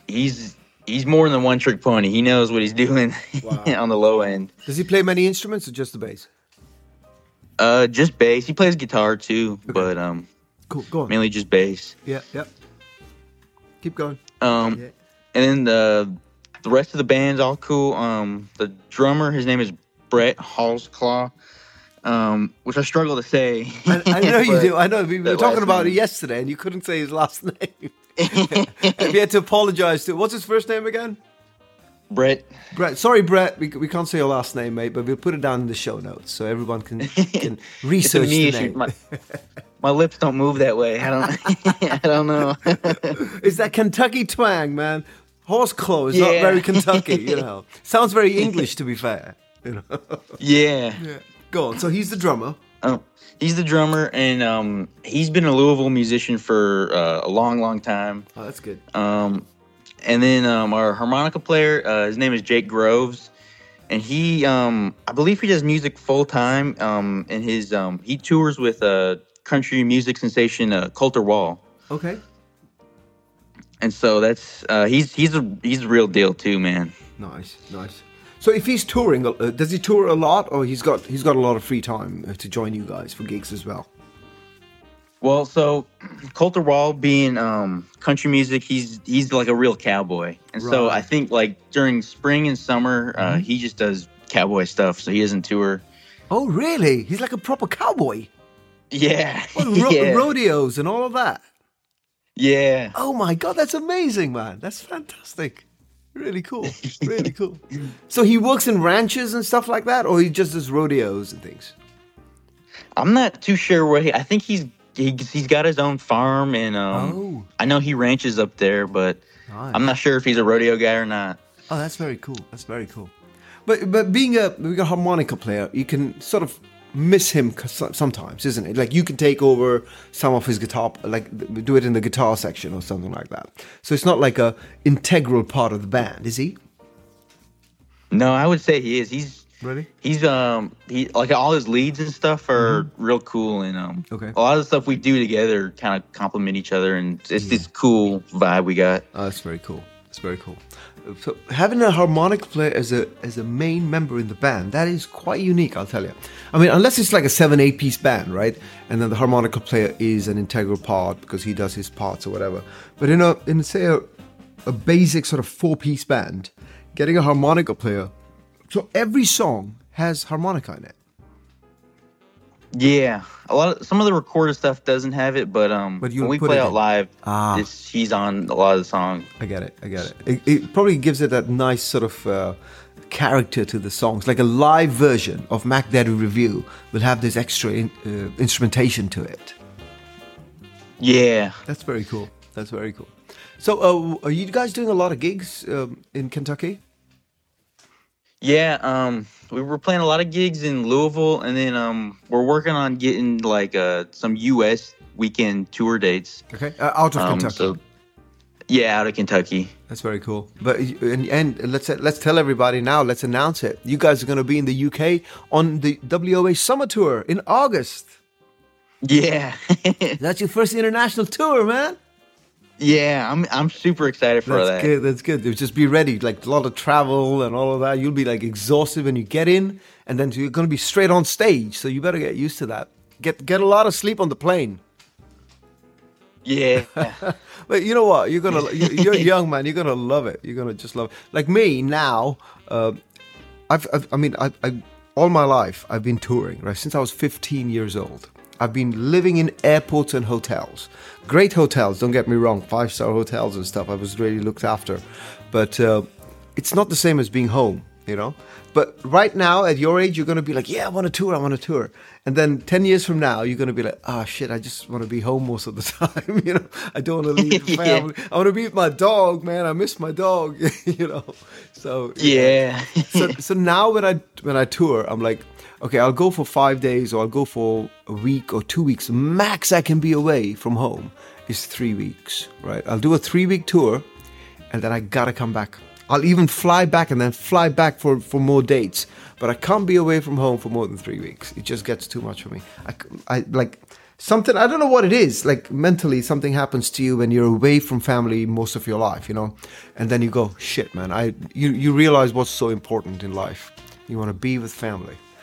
more than a one-trick pony. He knows what he's doing. Wow. On the low end. Does he play many instruments or just the bass? Just bass. He plays guitar too, okay. But Cool. Go on. mainly just bass. Yeah. Keep going. And Yeah. then the rest of the band's all cool. The drummer, his name is Brett Halsclaw, which I struggle to say. I know you but do. I know. We were that talking last about it name. yesterday, and you couldn't say his last name. And we had to apologize to. What's his first name again? Brett. Brett. Sorry, Brett. We can't say your last name, mate, but we'll put it down in the show notes so everyone can It's a research me the issue. name. My lips don't move that way. I don't. I don't know. It's that Kentucky twang, man. Horseclaw is not Yeah. very Kentucky, you know. Sounds very English, to be fair. You know. Yeah. Go on. So he's the drummer. He's the drummer, and he's been a Louisville musician for a long, long time. Oh, that's good. And then our harmonica player, his name is Jake Groves, and he, I believe he does music full time. And he tours with country music sensation Coulter Wall, Okay. and so that's he's a real deal too, man. Nice. So if he's touring, does he tour a lot, or he's got a lot of free time to join you guys for gigs as well? Well, so Coulter Wall being country music, he's like a real cowboy, and so Right. I think like during spring and summer, he just does cowboy stuff, so he doesn't tour. Oh, really? He's like a proper cowboy. Yeah, Well, yeah, rodeos and all of that. yeah. Oh my God, that's amazing, man. That's fantastic. Really cool. Really cool. So he works in ranches and stuff like that, or he just does rodeos and things? I'm not too sure where I think he's got his own farm, and Oh. I know he ranches up there, but Nice. I'm not sure if he's a rodeo guy or not. Oh, that's very cool. That's very cool. But being a harmonica player, you can sort of miss him sometimes, isn't it? Like you can take over some of his guitar, like do it in the guitar section or something like that. So it's not like a integral part of the band, is he? No, I would say he is. Really? He's he like all his leads and stuff are real cool, and Okay. a lot of the stuff we do together kind of complement each other, and it's this cool vibe we got. Oh, that's very cool. That's very cool. So having a harmonica player as a main member in the band, that is quite unique, I'll tell you. I mean, unless it's like a 7-8 piece band, right? And then the harmonica player is an integral part because he does his parts or whatever. But in say a basic sort of 4-piece band, getting a harmonica player, so every song has harmonica in it. Yeah, some of the recorded stuff doesn't have it, but you'll when we put play it out in. live, Ah. he's on a lot of the songs. I get it. It probably gives it that nice sort of character to the songs. Like a live version of Mac Daddy Review will have this extra instrumentation to it. Yeah, That's very cool. That's very cool. So, are you guys doing a lot of gigs in Kentucky? yeah. We were playing a lot of gigs in Louisville, and then we're working on getting like some U.S. weekend tour dates. Okay, out of Kentucky. So, yeah, out of Kentucky. That's very cool. But and let's tell everybody now. Let's announce it. You guys are going to be in the UK on the WOA Summer Tour in August. Yeah, That's your first international tour, man. yeah. I'm super excited for That's that. good. That's good. Just be ready. Like a lot of travel and all of that. You'll be like exhausted when you get in, and then you're going to be straight on stage. So you better get used to that. Get a lot of sleep on the plane. Yeah, But you know what? You're a young man. You're gonna love it. You're gonna just love it. Like me now. I all my life I've been touring, right? Since I was 15 years old. I've been living in airports and hotels. Great hotels, don't get me wrong, 5-star hotels and stuff. I was really looked after. But it's not the same as being home, you know? But right now, at your age, you're going to be like, yeah, I want to tour. And then 10 years from now, you're going to be like, oh, shit, I just want to be home most of the time, you know? I don't want to leave the Yeah. family. I want to be with my dog, man. I miss my dog, you know? So yeah. so now when I tour, I'm like, okay, I'll go for 5 days, or I'll go for a week or 2 weeks. Max I can be away from home is 3 weeks, right? I'll do a 3-week tour, and then I gotta come back. I'll even fly back and then fly back for more dates. But I can't be away from home for more than 3 weeks. It just gets too much for me. I like something, I don't know what it is. Like mentally, something happens to you when you're away from family most of your life, you know? And then you go, shit, man. You realize what's so important in life. You want to be with family.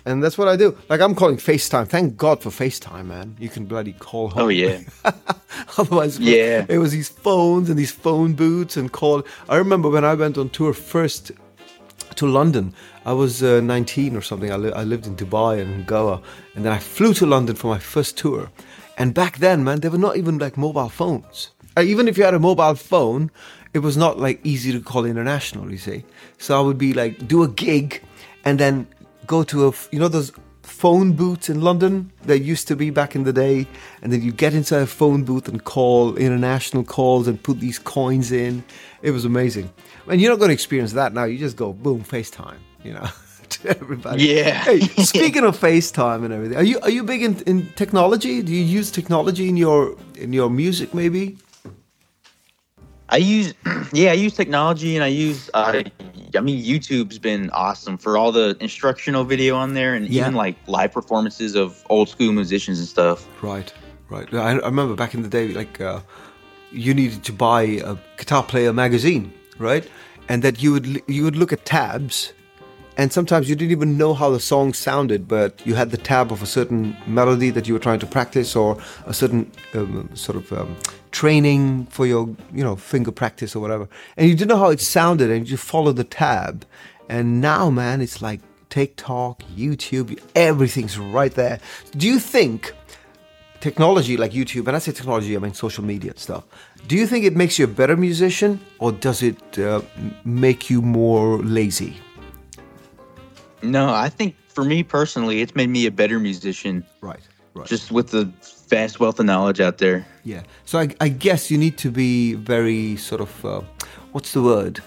And that's what I do. Like, I'm calling FaceTime. Thank God for FaceTime, man. You can bloody call home. Oh yeah. Otherwise, Yeah. it was these phones and these phone booths and call. I remember when I went on tour first to London, I was 19 or something. I lived in Dubai and Goa. And then I flew to London for my first tour. And back then, man, there were not even like mobile phones. Even if you had a mobile phone, it was not like easy to call international, you see. So I would be like, do a gig and then go to those phone booths in London that used to be back in the day, and then you get inside a phone booth and call international calls and put these coins in. It was amazing. And you're not going to experience that now. You just go, boom, FaceTime, to everybody. Yeah. Hey, speaking of FaceTime and everything, are you big in technology? Do you use technology in your music maybe? I use technology, and YouTube's been awesome for all the instructional video on there, and even like live performances of old school musicians and stuff. Right. I remember back in the day, like you needed to buy a Guitar Player magazine, right? And that you would look at tabs, and sometimes you didn't even know how the song sounded, but you had the tab of a certain melody that you were trying to practice, or a certain training for your finger practice or whatever, and you didn't know how it sounded, and you followed the tab. And now, man, it's like TikTok, YouTube, everything's right there. Do you think technology like YouTube, and I say technology, I mean social media and stuff, do you think it makes you a better musician, or does it make you more lazy? No, I think for me personally, it's made me a better musician. Right. Just with the vast wealth of knowledge out there. Yeah. So I guess you need to be very sort of, what's the word?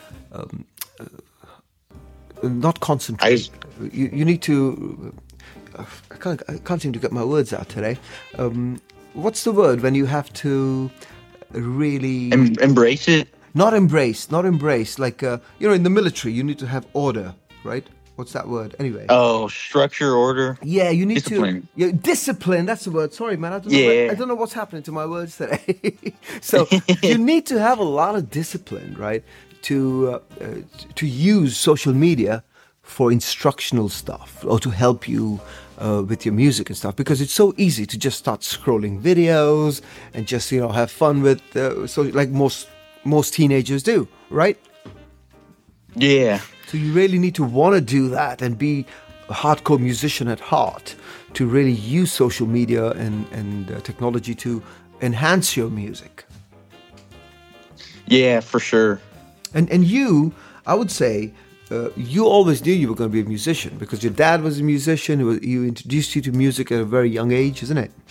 Not concentrate. You need to. I can't seem to get my words out today. What's the word when you have to really embrace it? Not embrace. Like in the military, you need to have order, right? What's that word? Anyway. Oh, structure, order. Yeah, you need discipline. to. Yeah, discipline. That's the word. Sorry, man. I don't know what's happening to my words today. So you need to have a lot of discipline, right? To use social media for instructional stuff, or to help you with your music and stuff, because it's so easy to just start scrolling videos and just have fun with so like most teenagers do, right? Yeah. So you really need to want to do that and be a hardcore musician at heart to really use social media and technology to enhance your music. Yeah, for sure. And you, I would say, you always knew you were going to be a musician because your dad was a musician. He introduced you to music at a very young age, isn't it?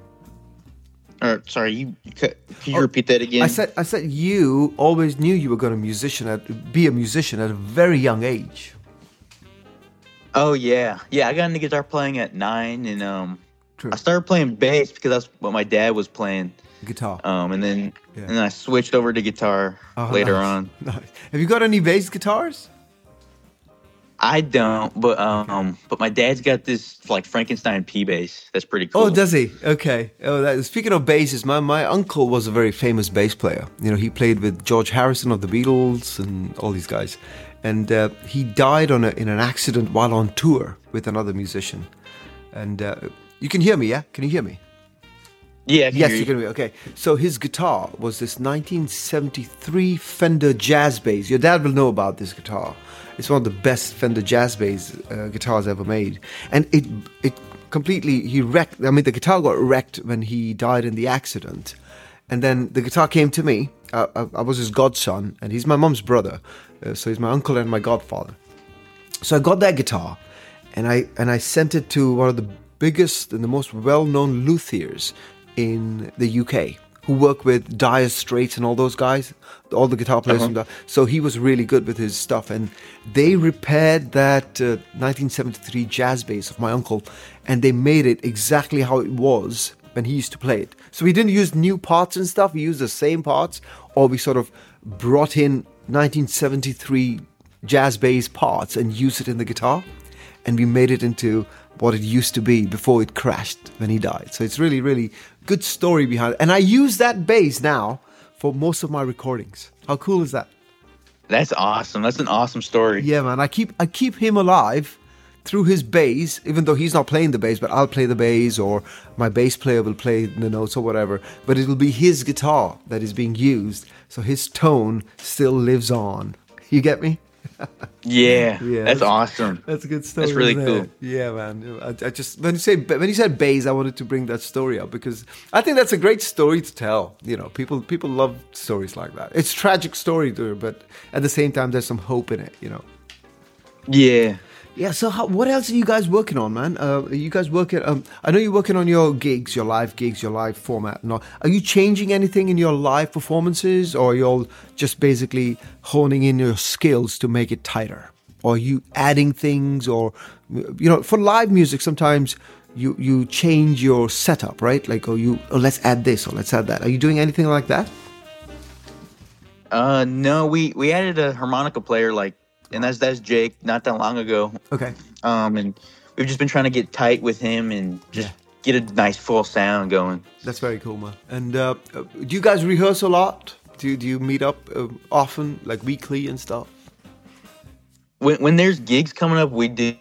Sorry, could you repeat that again? I said you always knew you were going to be a musician at a very young age. Oh yeah. I got into guitar playing at 9, and True. I started playing bass because that's what my dad was playing. Guitar. And then I switched over to guitar later on. Nice. Have you got any bass guitars? I don't, but my dad's got this like Frankenstein P bass. That's pretty cool. Oh, does he? Okay. Speaking of basses, my uncle was a very famous bass player. He played with George Harrison of the Beatles and all these guys, and he died in an accident while on tour with another musician. And you can hear me, yeah? Can you hear me? Yeah. Yes, you can hear me. Okay. So his guitar was this 1973 Fender Jazz Bass. Your dad will know about this guitar. It's one of the best Fender Jazz Bass guitars ever made. And it completely, he wrecked, I mean, the guitar got wrecked when he died in the accident. And then the guitar came to me. I was his godson, and he's my mom's brother. So he's my uncle and my godfather. So I got that guitar, and I sent it to one of the biggest and the most well-known luthiers in the UK, who work with Dire Straits and all those guys, all the guitar players. So he was really good with his stuff, and they repaired that 1973 jazz bass of my uncle, and they made it exactly how it was when he used to play it. So we didn't use new parts and stuff, we used the same parts, or we sort of brought in 1973 jazz bass parts and used it in the guitar, and we made it into what it used to be before it crashed when he died. So it's really, really good story behind it. And I use that bass now for most of my recordings. How cool is that? That's awesome. That's an awesome story. Yeah, man. I keep him alive through his bass, even though he's not playing the bass, but I'll play the bass, or my bass player will play the notes or whatever. But it'll be his guitar that is being used, so his tone still lives on. You get me? Yeah, Yeah, that's awesome. That's a good story. That's really isn't cool. it? Yeah, man. I just when you said bass, I wanted to bring that story up because I think that's a great story to tell. You know, people love stories like that. It's a tragic story, but at the same time, there's some hope in it. You know. Yeah. Yeah. So, what else are you guys working on, man? Are you guys working? I know you're working on your gigs, your live format. And all. Are you changing anything in your live performances, or are you all just basically honing in your skills to make it tighter? Or are you adding things, or for live music, sometimes you change your setup, right? Like, let's add this or let's add that. Are you doing anything like that? No, we added a harmonica player, and that's Jake, not that long ago. Okay. And we've just been trying to get tight with him and just get a nice full sound going. That's very cool, man. And do you guys rehearse a lot? Do you meet up often, like weekly and stuff? When there's gigs coming up, we do.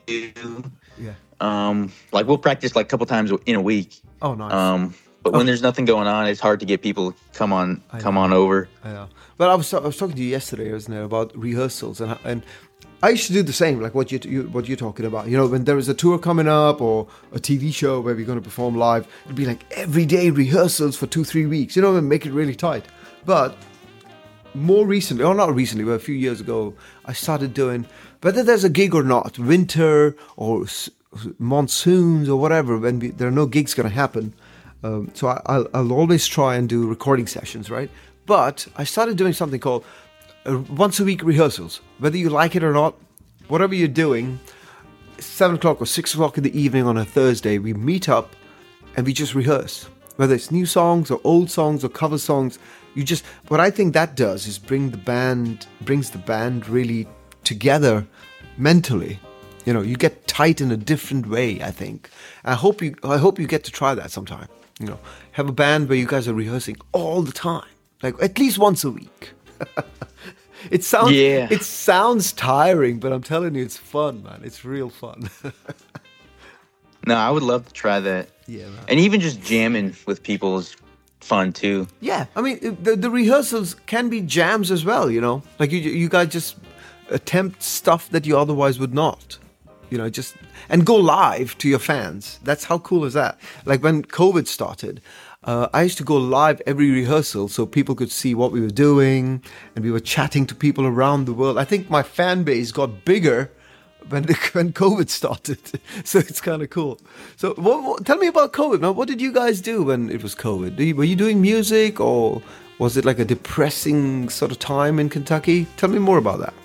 Yeah. We'll practice a couple times in a week. Oh, nice. But when there's nothing going on, it's hard to get people to come on over. I know. But I was talking to you yesterday, wasn't it, about rehearsals, and I used to do the same, like what you're talking about. When there is a tour coming up or a TV show where we're going to perform live, it'd be like everyday rehearsals for 2-3 weeks. And make it really tight. But more recently, or not recently, but a few years ago, I started doing, whether there's a gig or not, winter or monsoons or whatever, when there are no gigs going to happen. So I'll always try and do recording sessions, right? But I started doing something called once a week rehearsals. Whether you like it or not, whatever you're doing, 7 o'clock or 6 o'clock in the evening on a Thursday, we meet up and we just rehearse. Whether it's new songs or old songs or cover songs, what I think that does is brings the band really together mentally. You get tight in a different way, I think. I hope you get to try that sometime. Have a band where you guys are rehearsing all the time, like at least once a week. It sounds tiring, but I'm telling you, it's fun, man. It's real fun. No, I would love to try that. Yeah, man. And even just jamming with people is fun too. Yeah, I mean, the rehearsals can be jams as well. Like you guys just attempt stuff that you otherwise would not. And go live to your fans. That's how cool is that? Like when COVID started, I used to go live every rehearsal so people could see what we were doing, and we were chatting to people around the world. I think my fan base got bigger when COVID started, so it's kind of cool. So tell me about COVID. Now, what did you guys do when it was COVID? Were you doing music, or was it like a depressing sort of time in Kentucky? Tell me more about that.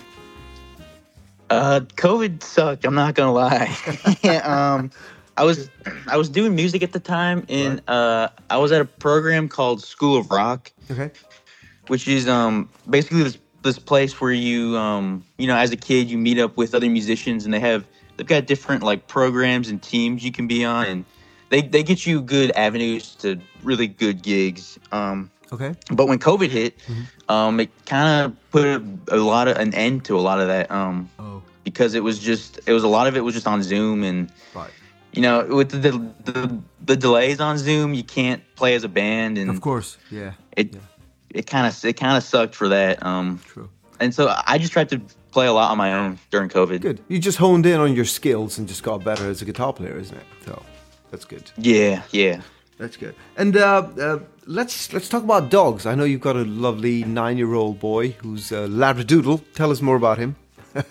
COVID sucked. I'm not gonna lie. I was doing music at the time, and I was at a program called School of Rock. Okay. Which is basically this place where you as a kid you meet up with other musicians, and they've got different programs and teams you can be on, and they get you good avenues to really good gigs. Okay. But when COVID hit, it kind of put an end to a lot of that. Because it was a lot of it was just on Zoom, and right. With the delays on Zoom, you can't play as a band, and of course, yeah. It kind of sucked for that. True. And so I just tried to play a lot on my own during COVID. Good. You just honed in on your skills and just got better as a guitar player, isn't it? So that's good. Yeah. That's good. And let's talk about dogs. I know you've got a lovely 9-year-old boy who's a Labradoodle. Tell us more about him.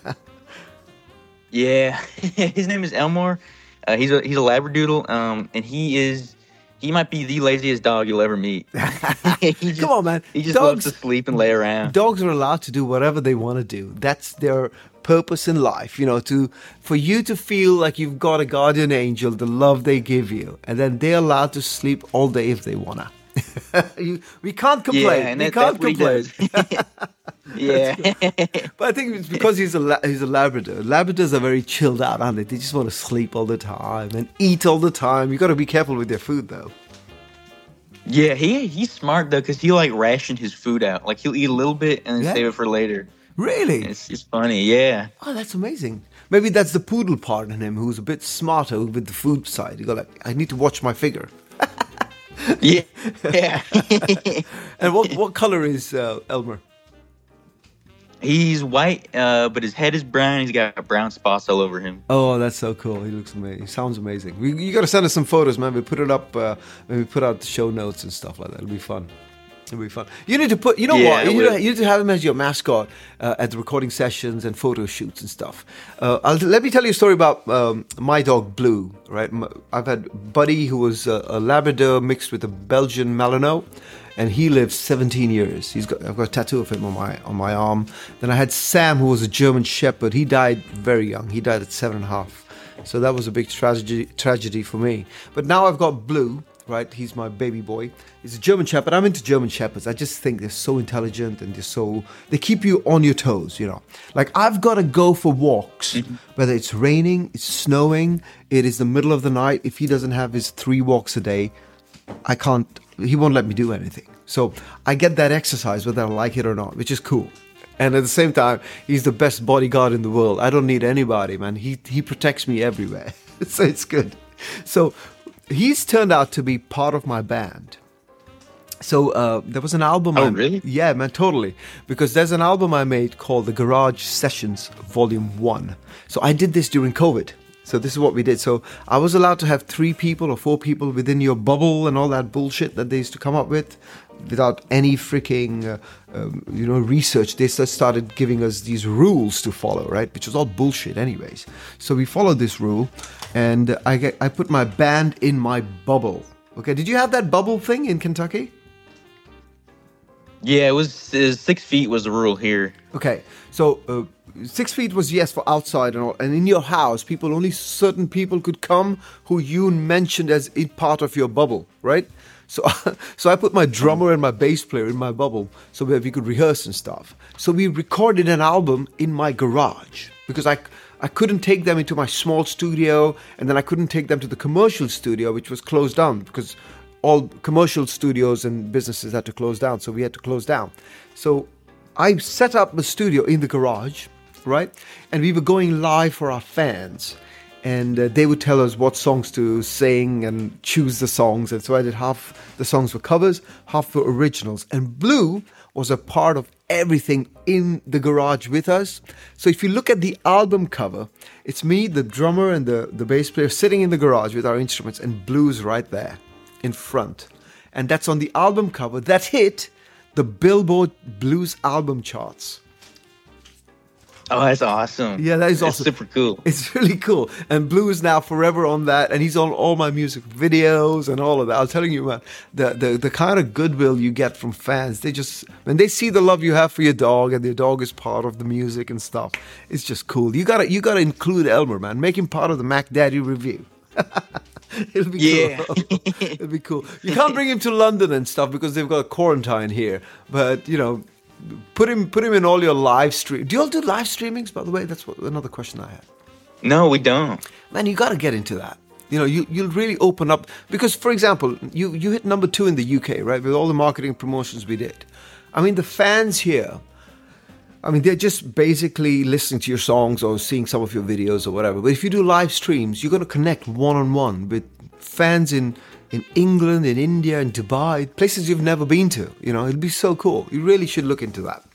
Yeah, his name is Elmore. He's a Labradoodle, and he might be the laziest dog you'll ever meet. Come on, man. He just loves to sleep and lay around. Dogs are allowed to do whatever they want to do. That's their purpose in life, for you to feel like you've got a guardian angel, the love they give you, and then they're allowed to sleep all day if they wanna. We can't complain. Yeah, and we can't complain. Yeah, but I think it's because he's a Labrador. Labradors are very chilled out, aren't they? They just want to sleep all the time and eat all the time. You got to be careful with their food, though. Yeah, he's smart though, because he ration his food out. Like he'll eat a little bit and then save it for later. Really? It's funny, yeah. Oh, that's amazing. Maybe that's the poodle part in him who's a bit smarter with the food side. You go like, I need to watch my figure. Yeah. Yeah. And what color is Elmer? He's white, but his head is brown. He's got brown spots all over him. Oh, that's so cool. He looks amazing. He sounds amazing. You got to send us some photos, man. We put it up. Maybe put out the show notes and stuff like that. It'll be fun. It'll be fun. You need to put. You know Yeah, what? I You will. need to have him as your mascot at the recording sessions and photo shoots and stuff. Let me tell you a story about my dog Blue. Right. I've had Buddy, who was a Labrador mixed with a Belgian Malinois. And he lived 17 years. I've got a tattoo of him on my arm. Then I had Sam, who was a German Shepherd. He died very young. He died at 7.5. So that was a big tragedy for me. But now I've got Blue, right? He's my baby boy. He's a German Shepherd. I'm into German Shepherds. I just think they're so intelligent and they keep you on your toes, you know. Like I've got to go for walks, whether it's raining, it's snowing, it is the middle of the night. If he doesn't have his 3 walks a day, he won't let me do anything. So I get that exercise whether I like it or not, which is cool. And at the same time, he's the best bodyguard in the world. I don't need anybody, man. He protects me everywhere. So it's good. So he's turned out to be part of my band. So there was an album. Oh, really? Yeah, man, totally. Because there's an album I made called The Garage Sessions Volume 1. So I did this during COVID. So this is what we did. So I was allowed to have 3 people or 4 people within your bubble and all that bullshit that they used to come up with without any freaking, research. They just started giving us these rules to follow, right? Which was all bullshit anyways. So we followed this rule and I put my band in my bubble. Okay, did you have that bubble thing in Kentucky? Yeah, it was 6 feet was the rule here. Okay, so 6 feet was yes for outside and all, and in your house, only certain people could come who you mentioned as part of your bubble, right? So, so I put my drummer and my bass player in my bubble so that we could rehearse and stuff. So we recorded an album in my garage because I couldn't take them into my small studio, and then I couldn't take them to the commercial studio, which was closed down because all commercial studios and businesses had to close down. So we had to close down. So I set up the studio in the garage, right? And we were going live for our fans. And they would tell us what songs to sing and choose the songs. And so I did half the songs were covers, half were originals. And Blue was a part of everything in the garage with us. So if you look at the album cover, it's me, the drummer, and the bass player sitting in the garage with our instruments, and Blue's right there in front. And that's on the album cover that hit the Billboard Blues album charts. Oh, that's awesome. Yeah, that is That's awesome. super cool. It's really cool. And Blue is now forever on that, and he's on all my music videos and all of that. I'm telling you, man, the kind of goodwill you get from fans, when they see the love you have for your dog, and your dog is part of the music and stuff, it's just cool. You gotta include Elmer, man. Make him part of the Mac Daddy review. It'll be cool. It'll be cool. You can't bring him to London and stuff because they've got a quarantine here. But put him in all your live stream. Do you all do live streamings, by the way? That's another question I had. No, we don't. Man, you got to get into that. You'll really open up. Because, for example, you hit number 2 in the UK, right? With all the marketing promotions we did. I mean, the fans here, they're just basically listening to your songs or seeing some of your videos or whatever. But if you do live streams, you're going to connect one-on-one with fans in England, in India, in Dubai, places you've never been to. It'll be so cool. You really should look into that.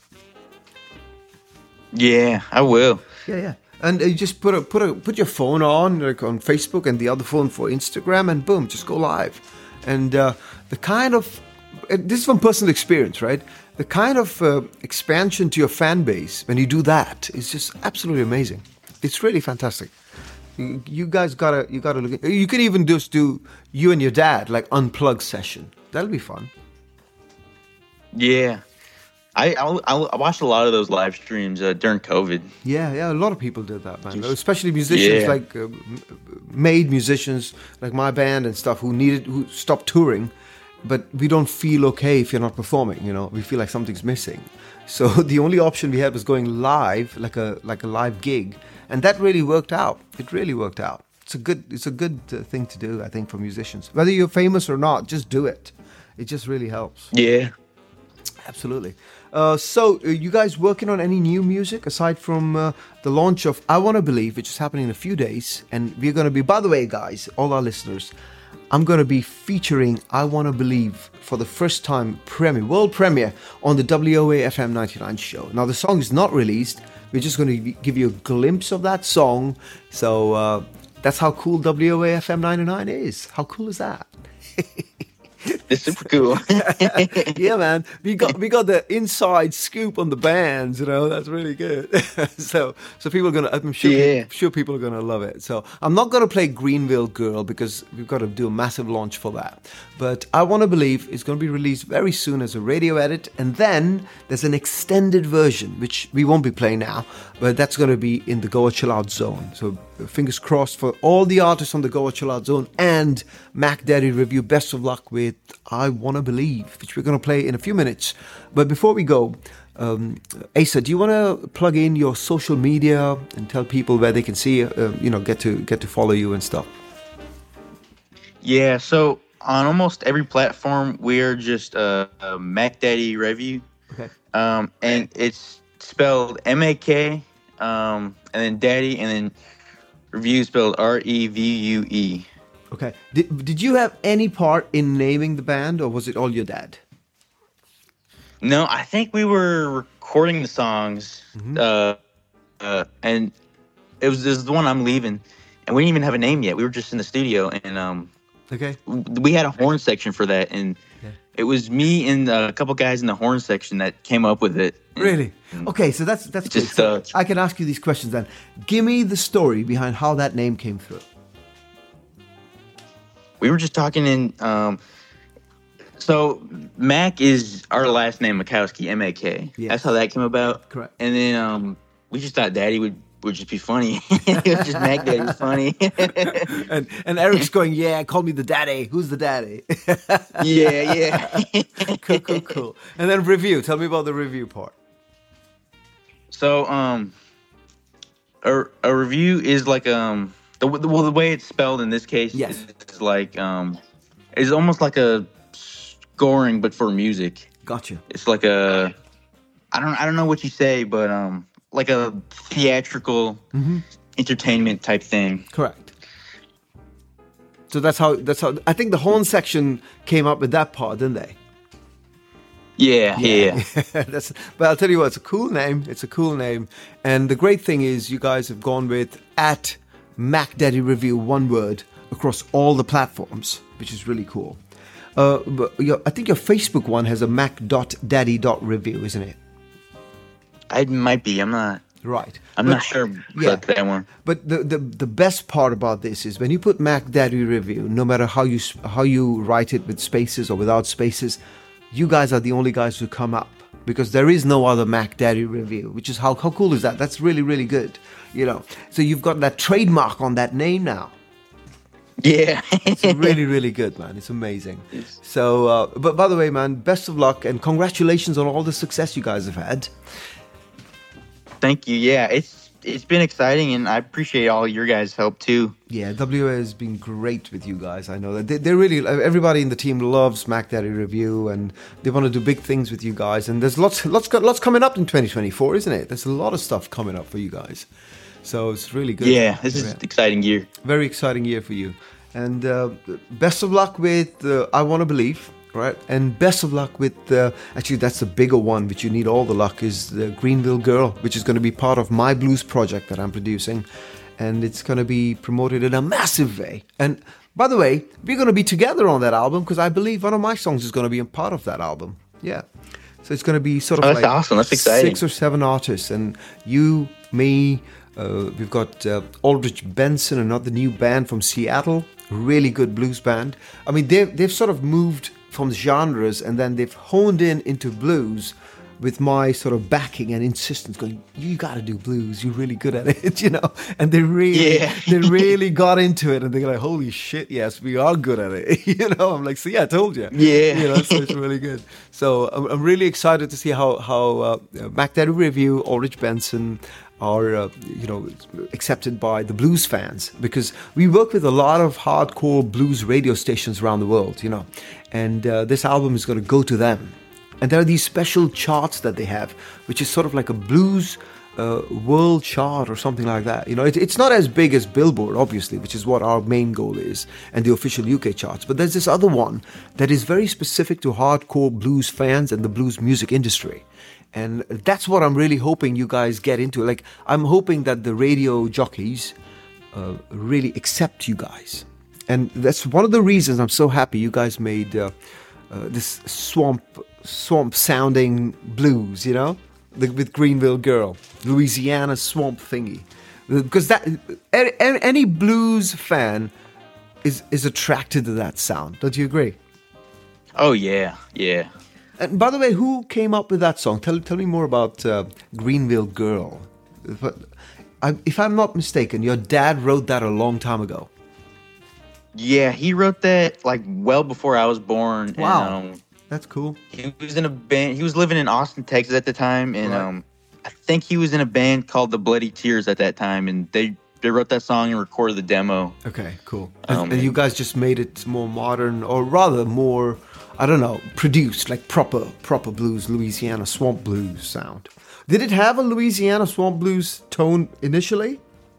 Yeah, I will. Yeah. And you just put your phone on, like on Facebook, and the other phone for Instagram, and boom, just go live. And this is from personal experience, right? The kind of expansion to your fan base when you do that is just absolutely amazing. It's really fantastic. You guys gotta look. You can even just do you and your dad like unplugged session. That'll be fun. Yeah, I watched a lot of those live streams during COVID. Yeah, a lot of people did that, man. Especially musicians, like made musicians like my band and stuff who stopped touring. But we don't feel okay if you're not performing. We feel like something's missing. So the only option we had was going live, like a live gig, and that really worked out. It really worked out. It's a good thing to do, I think, for musicians. Whether you're famous or not, just do it. It just really helps. Yeah. Absolutely. So, you guys working on any new music aside from the launch of I Wanna Believe, which is happening in a few days? And we're going to be, by the way, guys, all our listeners, I'm going to be featuring I Wanna Believe for the first time world premiere on the WOA FM 99 show. Now, the song is not released. We're just going to give you a glimpse of that song. So, that's how cool WOA FM 99 is. How cool is that? It's super cool. Yeah, man. We got the inside scoop on the bands, you know. That's really good. so people are gonna. I'm sure people are gonna love it. So I'm not gonna play Greenville Girl because we've got to do a massive launch for that. But I Wanna Believe is going to be released very soon as a radio edit, and then there's an extended version which we won't be playing now, but that's going to be in the Goa Chill Out Zone. So fingers crossed for all the artists on the Goa Chill Out Zone and Mac Daddy Review. Best of luck with I Wanna Believe, which we're going to play in a few minutes. But before we go, Asa, do you want to plug in your social media and tell people where they can see, get to follow you and stuff? Yeah, so on almost every platform, we're just Mac Daddy Review. Okay. And it's spelled M-A-K, and then Daddy, and then Review spelled R-E-V-U-E. Okay. Did you have any part in naming the band, or was it all your dad? No, I think we were recording the songs, and it was this is the one I'm leaving, and we didn't even have a name yet. We were just in the studio, and okay, we had a horn section for that, and it was me and a couple guys in the horn section that came up with it. Really? Okay, so that's just good. So I can ask you these questions then. Give me the story behind how that name came through. We were just talking in. So Mac is our last name, Makowski, M-A-K. Yes. That's how that came about. Correct. And then we just thought Daddy would just be funny. It was just Mac Daddy was funny. and Eric's going, yeah, call me the daddy. Who's the daddy? Yeah. Cool. And then review. Tell me about the review part. So a review is like the way it's spelled in this case is like it's almost like a scoring but for music. Gotcha. It's like a I don't know what you say, but like a theatrical entertainment type thing. Correct. So that's how I think the horn section came up with that part, didn't they? Yeah. But I'll tell you what, it's a cool name. And the great thing is you guys have gone with at Mac Daddy Review, one word, across all the platforms, which is really cool. But I think your Facebook one has a mac.daddy.review, isn't it? I might be. I'm not. Right. I'm not sure about that one. But the best part about this is when you put Mac Daddy Review, no matter how you write it with spaces or without spaces, you guys are the only guys who come up, because there is no other Mac Daddy Review, which is how cool is that? That's really, really good. So you've got that trademark on that name now. Yeah. It's really, really good, man. It's amazing. So, but by the way, man, best of luck and congratulations on all the success you guys have had. Thank you. Yeah, it's been exciting, and I appreciate all your guys' help too. Yeah, WA has been great with you guys. I know that they really, everybody in the team loves Mac Daddy Review, and they want to do big things with you guys. And there's lots coming up in 2024, isn't it? There's a lot of stuff coming up for you guys. So it's really good. Yeah, this is an exciting year. Very exciting year for you. And best of luck with I Wanna Believe, right? And best of luck with, actually that's the bigger one, which you need all the luck, is the Greenville Girl, which is going to be part of my blues project that I'm producing. And it's going to be promoted in a massive way. And by the way, we're going to be together on that album, because I believe one of my songs is going to be a part of that album. Yeah. So it's going to be sort of that's awesome. That's exciting. 6 or 7 artists, and you, me, we've got Aldrich Benson, another new band from Seattle, really good blues band. I mean, they've sort of moved from genres, and then they've honed into blues with my sort of backing and insistence, going, you got to do blues, you're really good at it, And they really got into it, and they're like, holy shit, yes, we are good at it, I'm like, see, I told you. Yeah. So it's really good. So I'm really excited to see how Mac Daddy Review, Aldrich Benson are accepted by the blues fans, because we work with a lot of hardcore blues radio stations around the world, and this album is going to go to them. And there are these special charts that they have, which is sort of like a blues world chart or something like that. You know, it's not as big as Billboard, obviously, which is what our main goal is, and the official UK charts. But there's this other one that is very specific to hardcore blues fans and the blues music industry. And that's what I'm really hoping you guys get into. Like, I'm hoping that the radio jockeys really accept you guys. And that's one of the reasons I'm so happy you guys made this swamp sounding blues, you know? With Greenville Girl, Louisiana swamp thingy, because that any blues fan is attracted to that sound. Don't you agree? Oh yeah. And by the way, who came up with that song? Tell me more about Greenville Girl. If I'm not mistaken, your dad wrote that a long time ago. Yeah, he wrote that like well before I was born. Wow. And, that's cool. He was in a band. He was living in Austin, Texas at the time, and right. I think he was in a band called the Bloody Tears at that time, and they wrote that song and recorded the demo. Okay, cool. And you guys just made it more modern, or rather more, I don't know, produced, like proper blues, Louisiana swamp blues sound. Did it have a Louisiana swamp blues tone initially?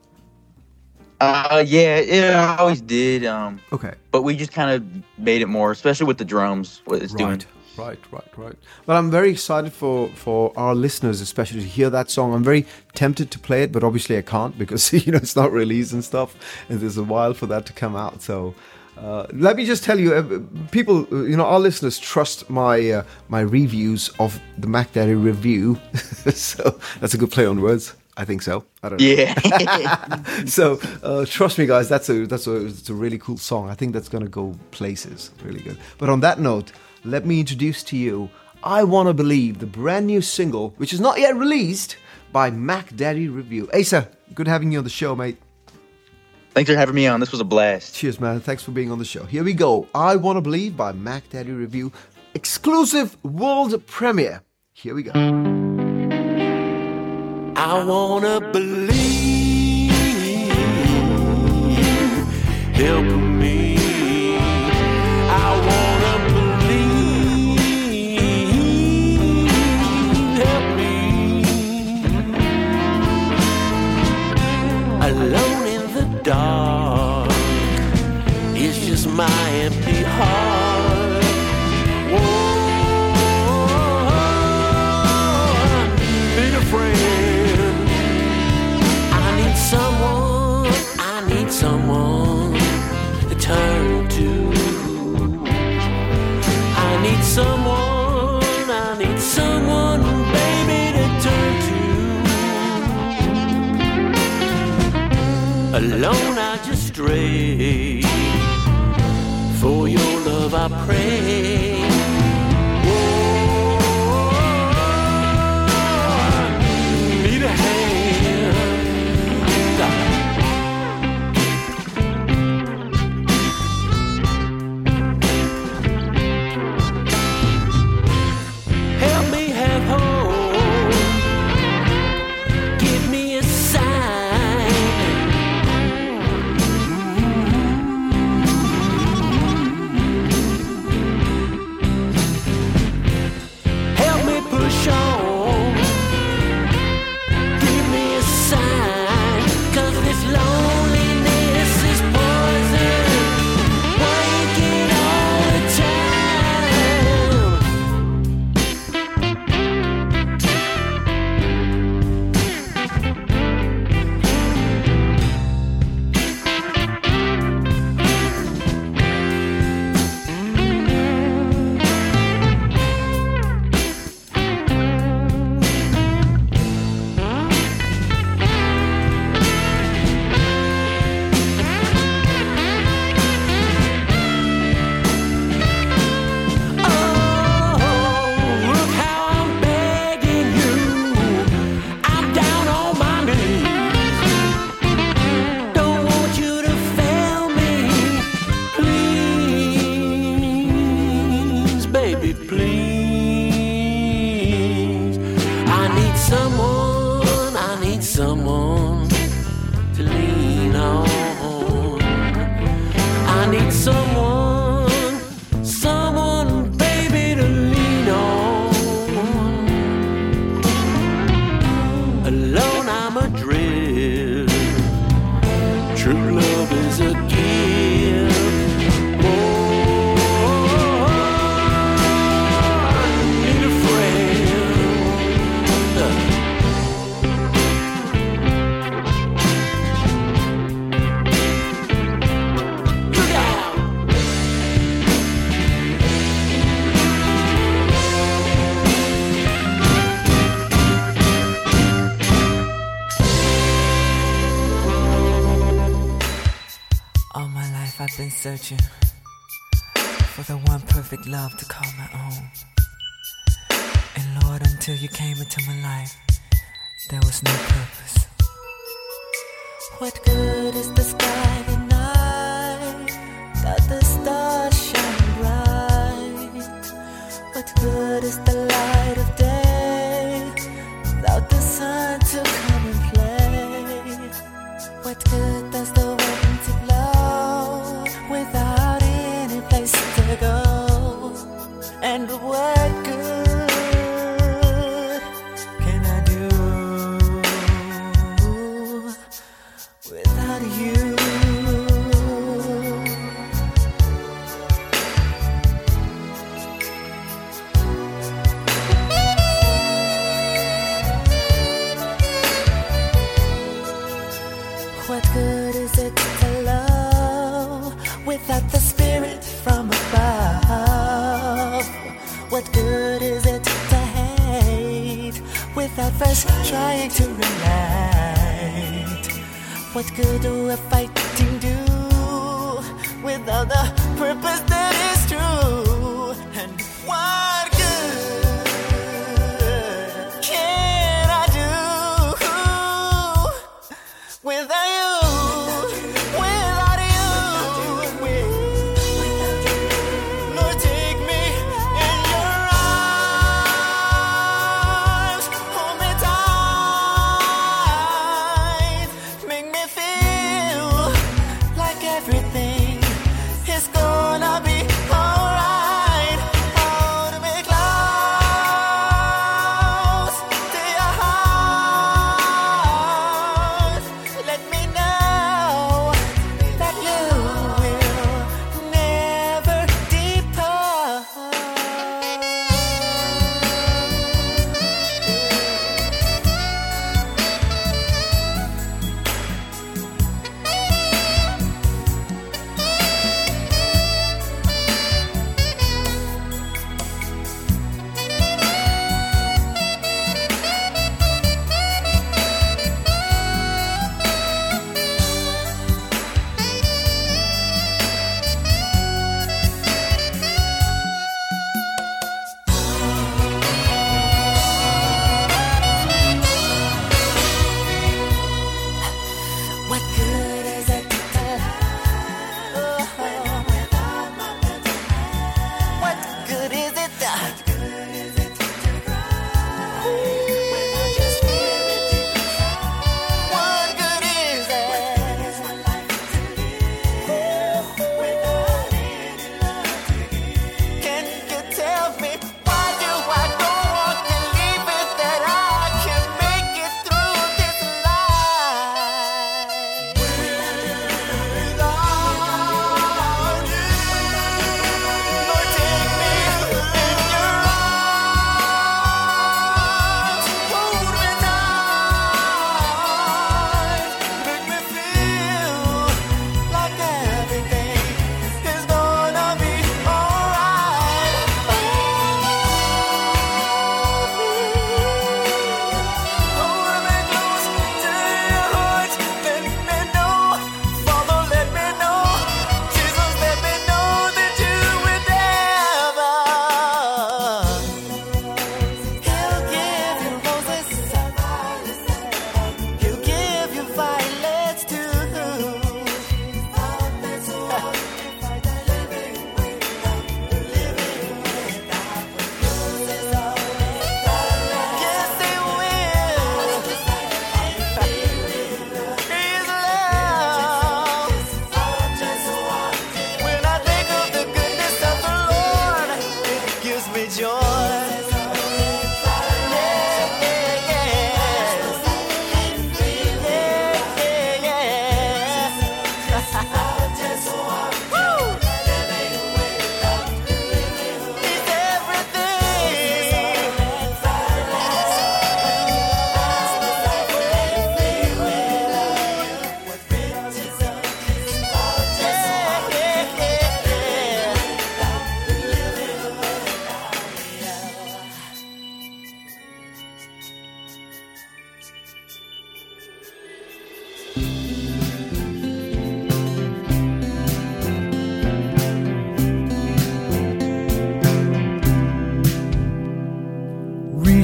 Yeah, it always did. Okay. But we just kind of made it more, especially with the drums, what it's doing. Right. But I'm very excited for our listeners, especially to hear that song. I'm very tempted to play it, but obviously I can't because, you know, it's not released and stuff. And there's a while for that to come out. So let me just tell you, people, you know, our listeners trust my reviews of the Mac Daddy review. So that's a good play on words. I think so. I don't know. Yeah. So trust me, guys. It's a really cool song. I think that's gonna go places. Really good. But on that note, let me introduce to you "I Wanna Believe," the brand new single, which is not yet released, by Mac Daddy Review. Asa, good having you on the show, mate. Thanks for having me on. This was a blast. Cheers, man. Thanks for being on the show. Here we go. "I Wanna Believe" by Mac Daddy Review, exclusive world premiere. Here we go. I wanna believe, help me. I wanna believe, help me. Alone in the dark, it's just my empty heart. Whoa, need a friend. I need someone to turn to. I need someone, baby, to turn to. Alone I just stray, for your love I pray. Whoa, need a hand. Someone to lean on. I need someone, baby, to lean on. searching for the one perfect love to call my own. And Lord, until you came into my life, there was no purpose. What good is the sky at night without the stars shine bright? What good is the light of day without the sun to come and play? What good does the wind to blow without any place to go? And what good can I do without you? What good is it to love without the spirit from above? What good is it to hate without first trying to relate? What good do a fighting do without the purpose that is true? And what good can I do without you? Without you, Lord, take me in your arms, hold me tight, make me feel like everything is good.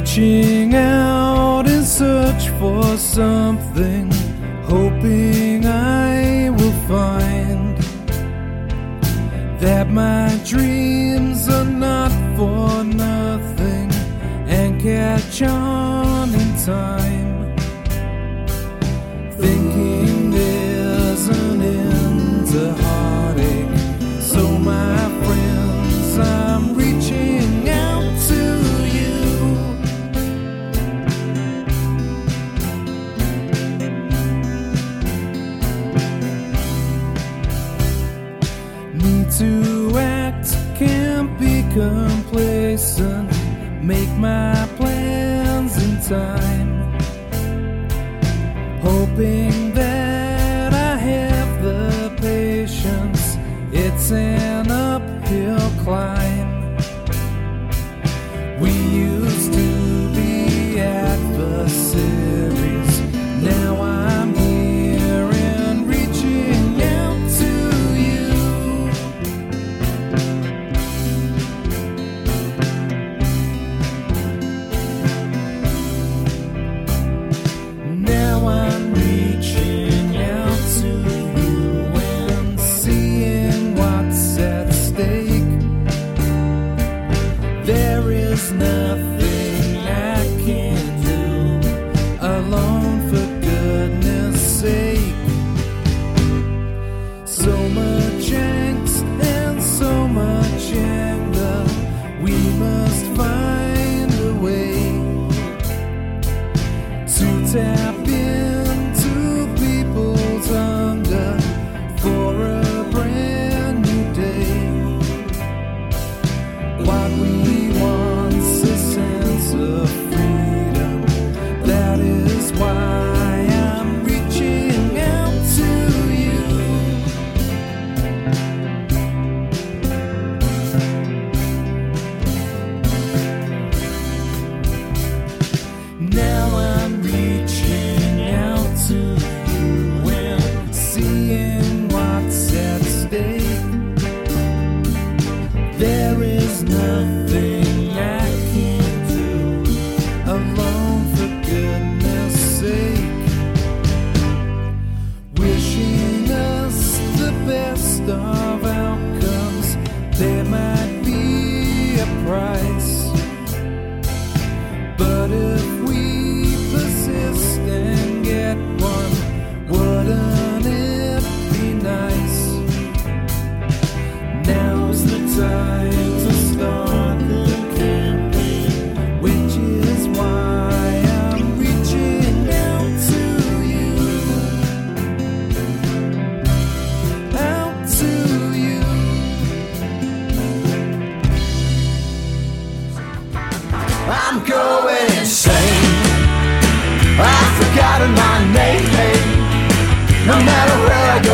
reaching out in search for something, hoping I will find that my dreams are not for nothing and catch on in time, thinking there's an end to heartache. So my friends, I'm reaching out to you. Need to act, can't be complacent, make my plans in time, hoping that I have the patience. It's an uphill climb. We used to be adversaries, now I'm here and reaching out to you. Now I'm reaching out to you and seeing what's at stake. There is nothing I can do alone, for goodness sake. So much angst and so much anger, we must find a way to tap into people's hunger for a brand new day. What we want's a sense of freedom. That is why I'm reaching out to you. Now I'm reaching out to you and seeing what's at stake. There is nothing I can do alone, for goodness sake. Wishing us the best of outcomes, there might be a price. But if we persist and get one, wouldn't it be nice? Now's the time to start the campaign, which is why I'm reaching out to you. Out to you. I'm going insane. I've forgotten my name. No matter where I go,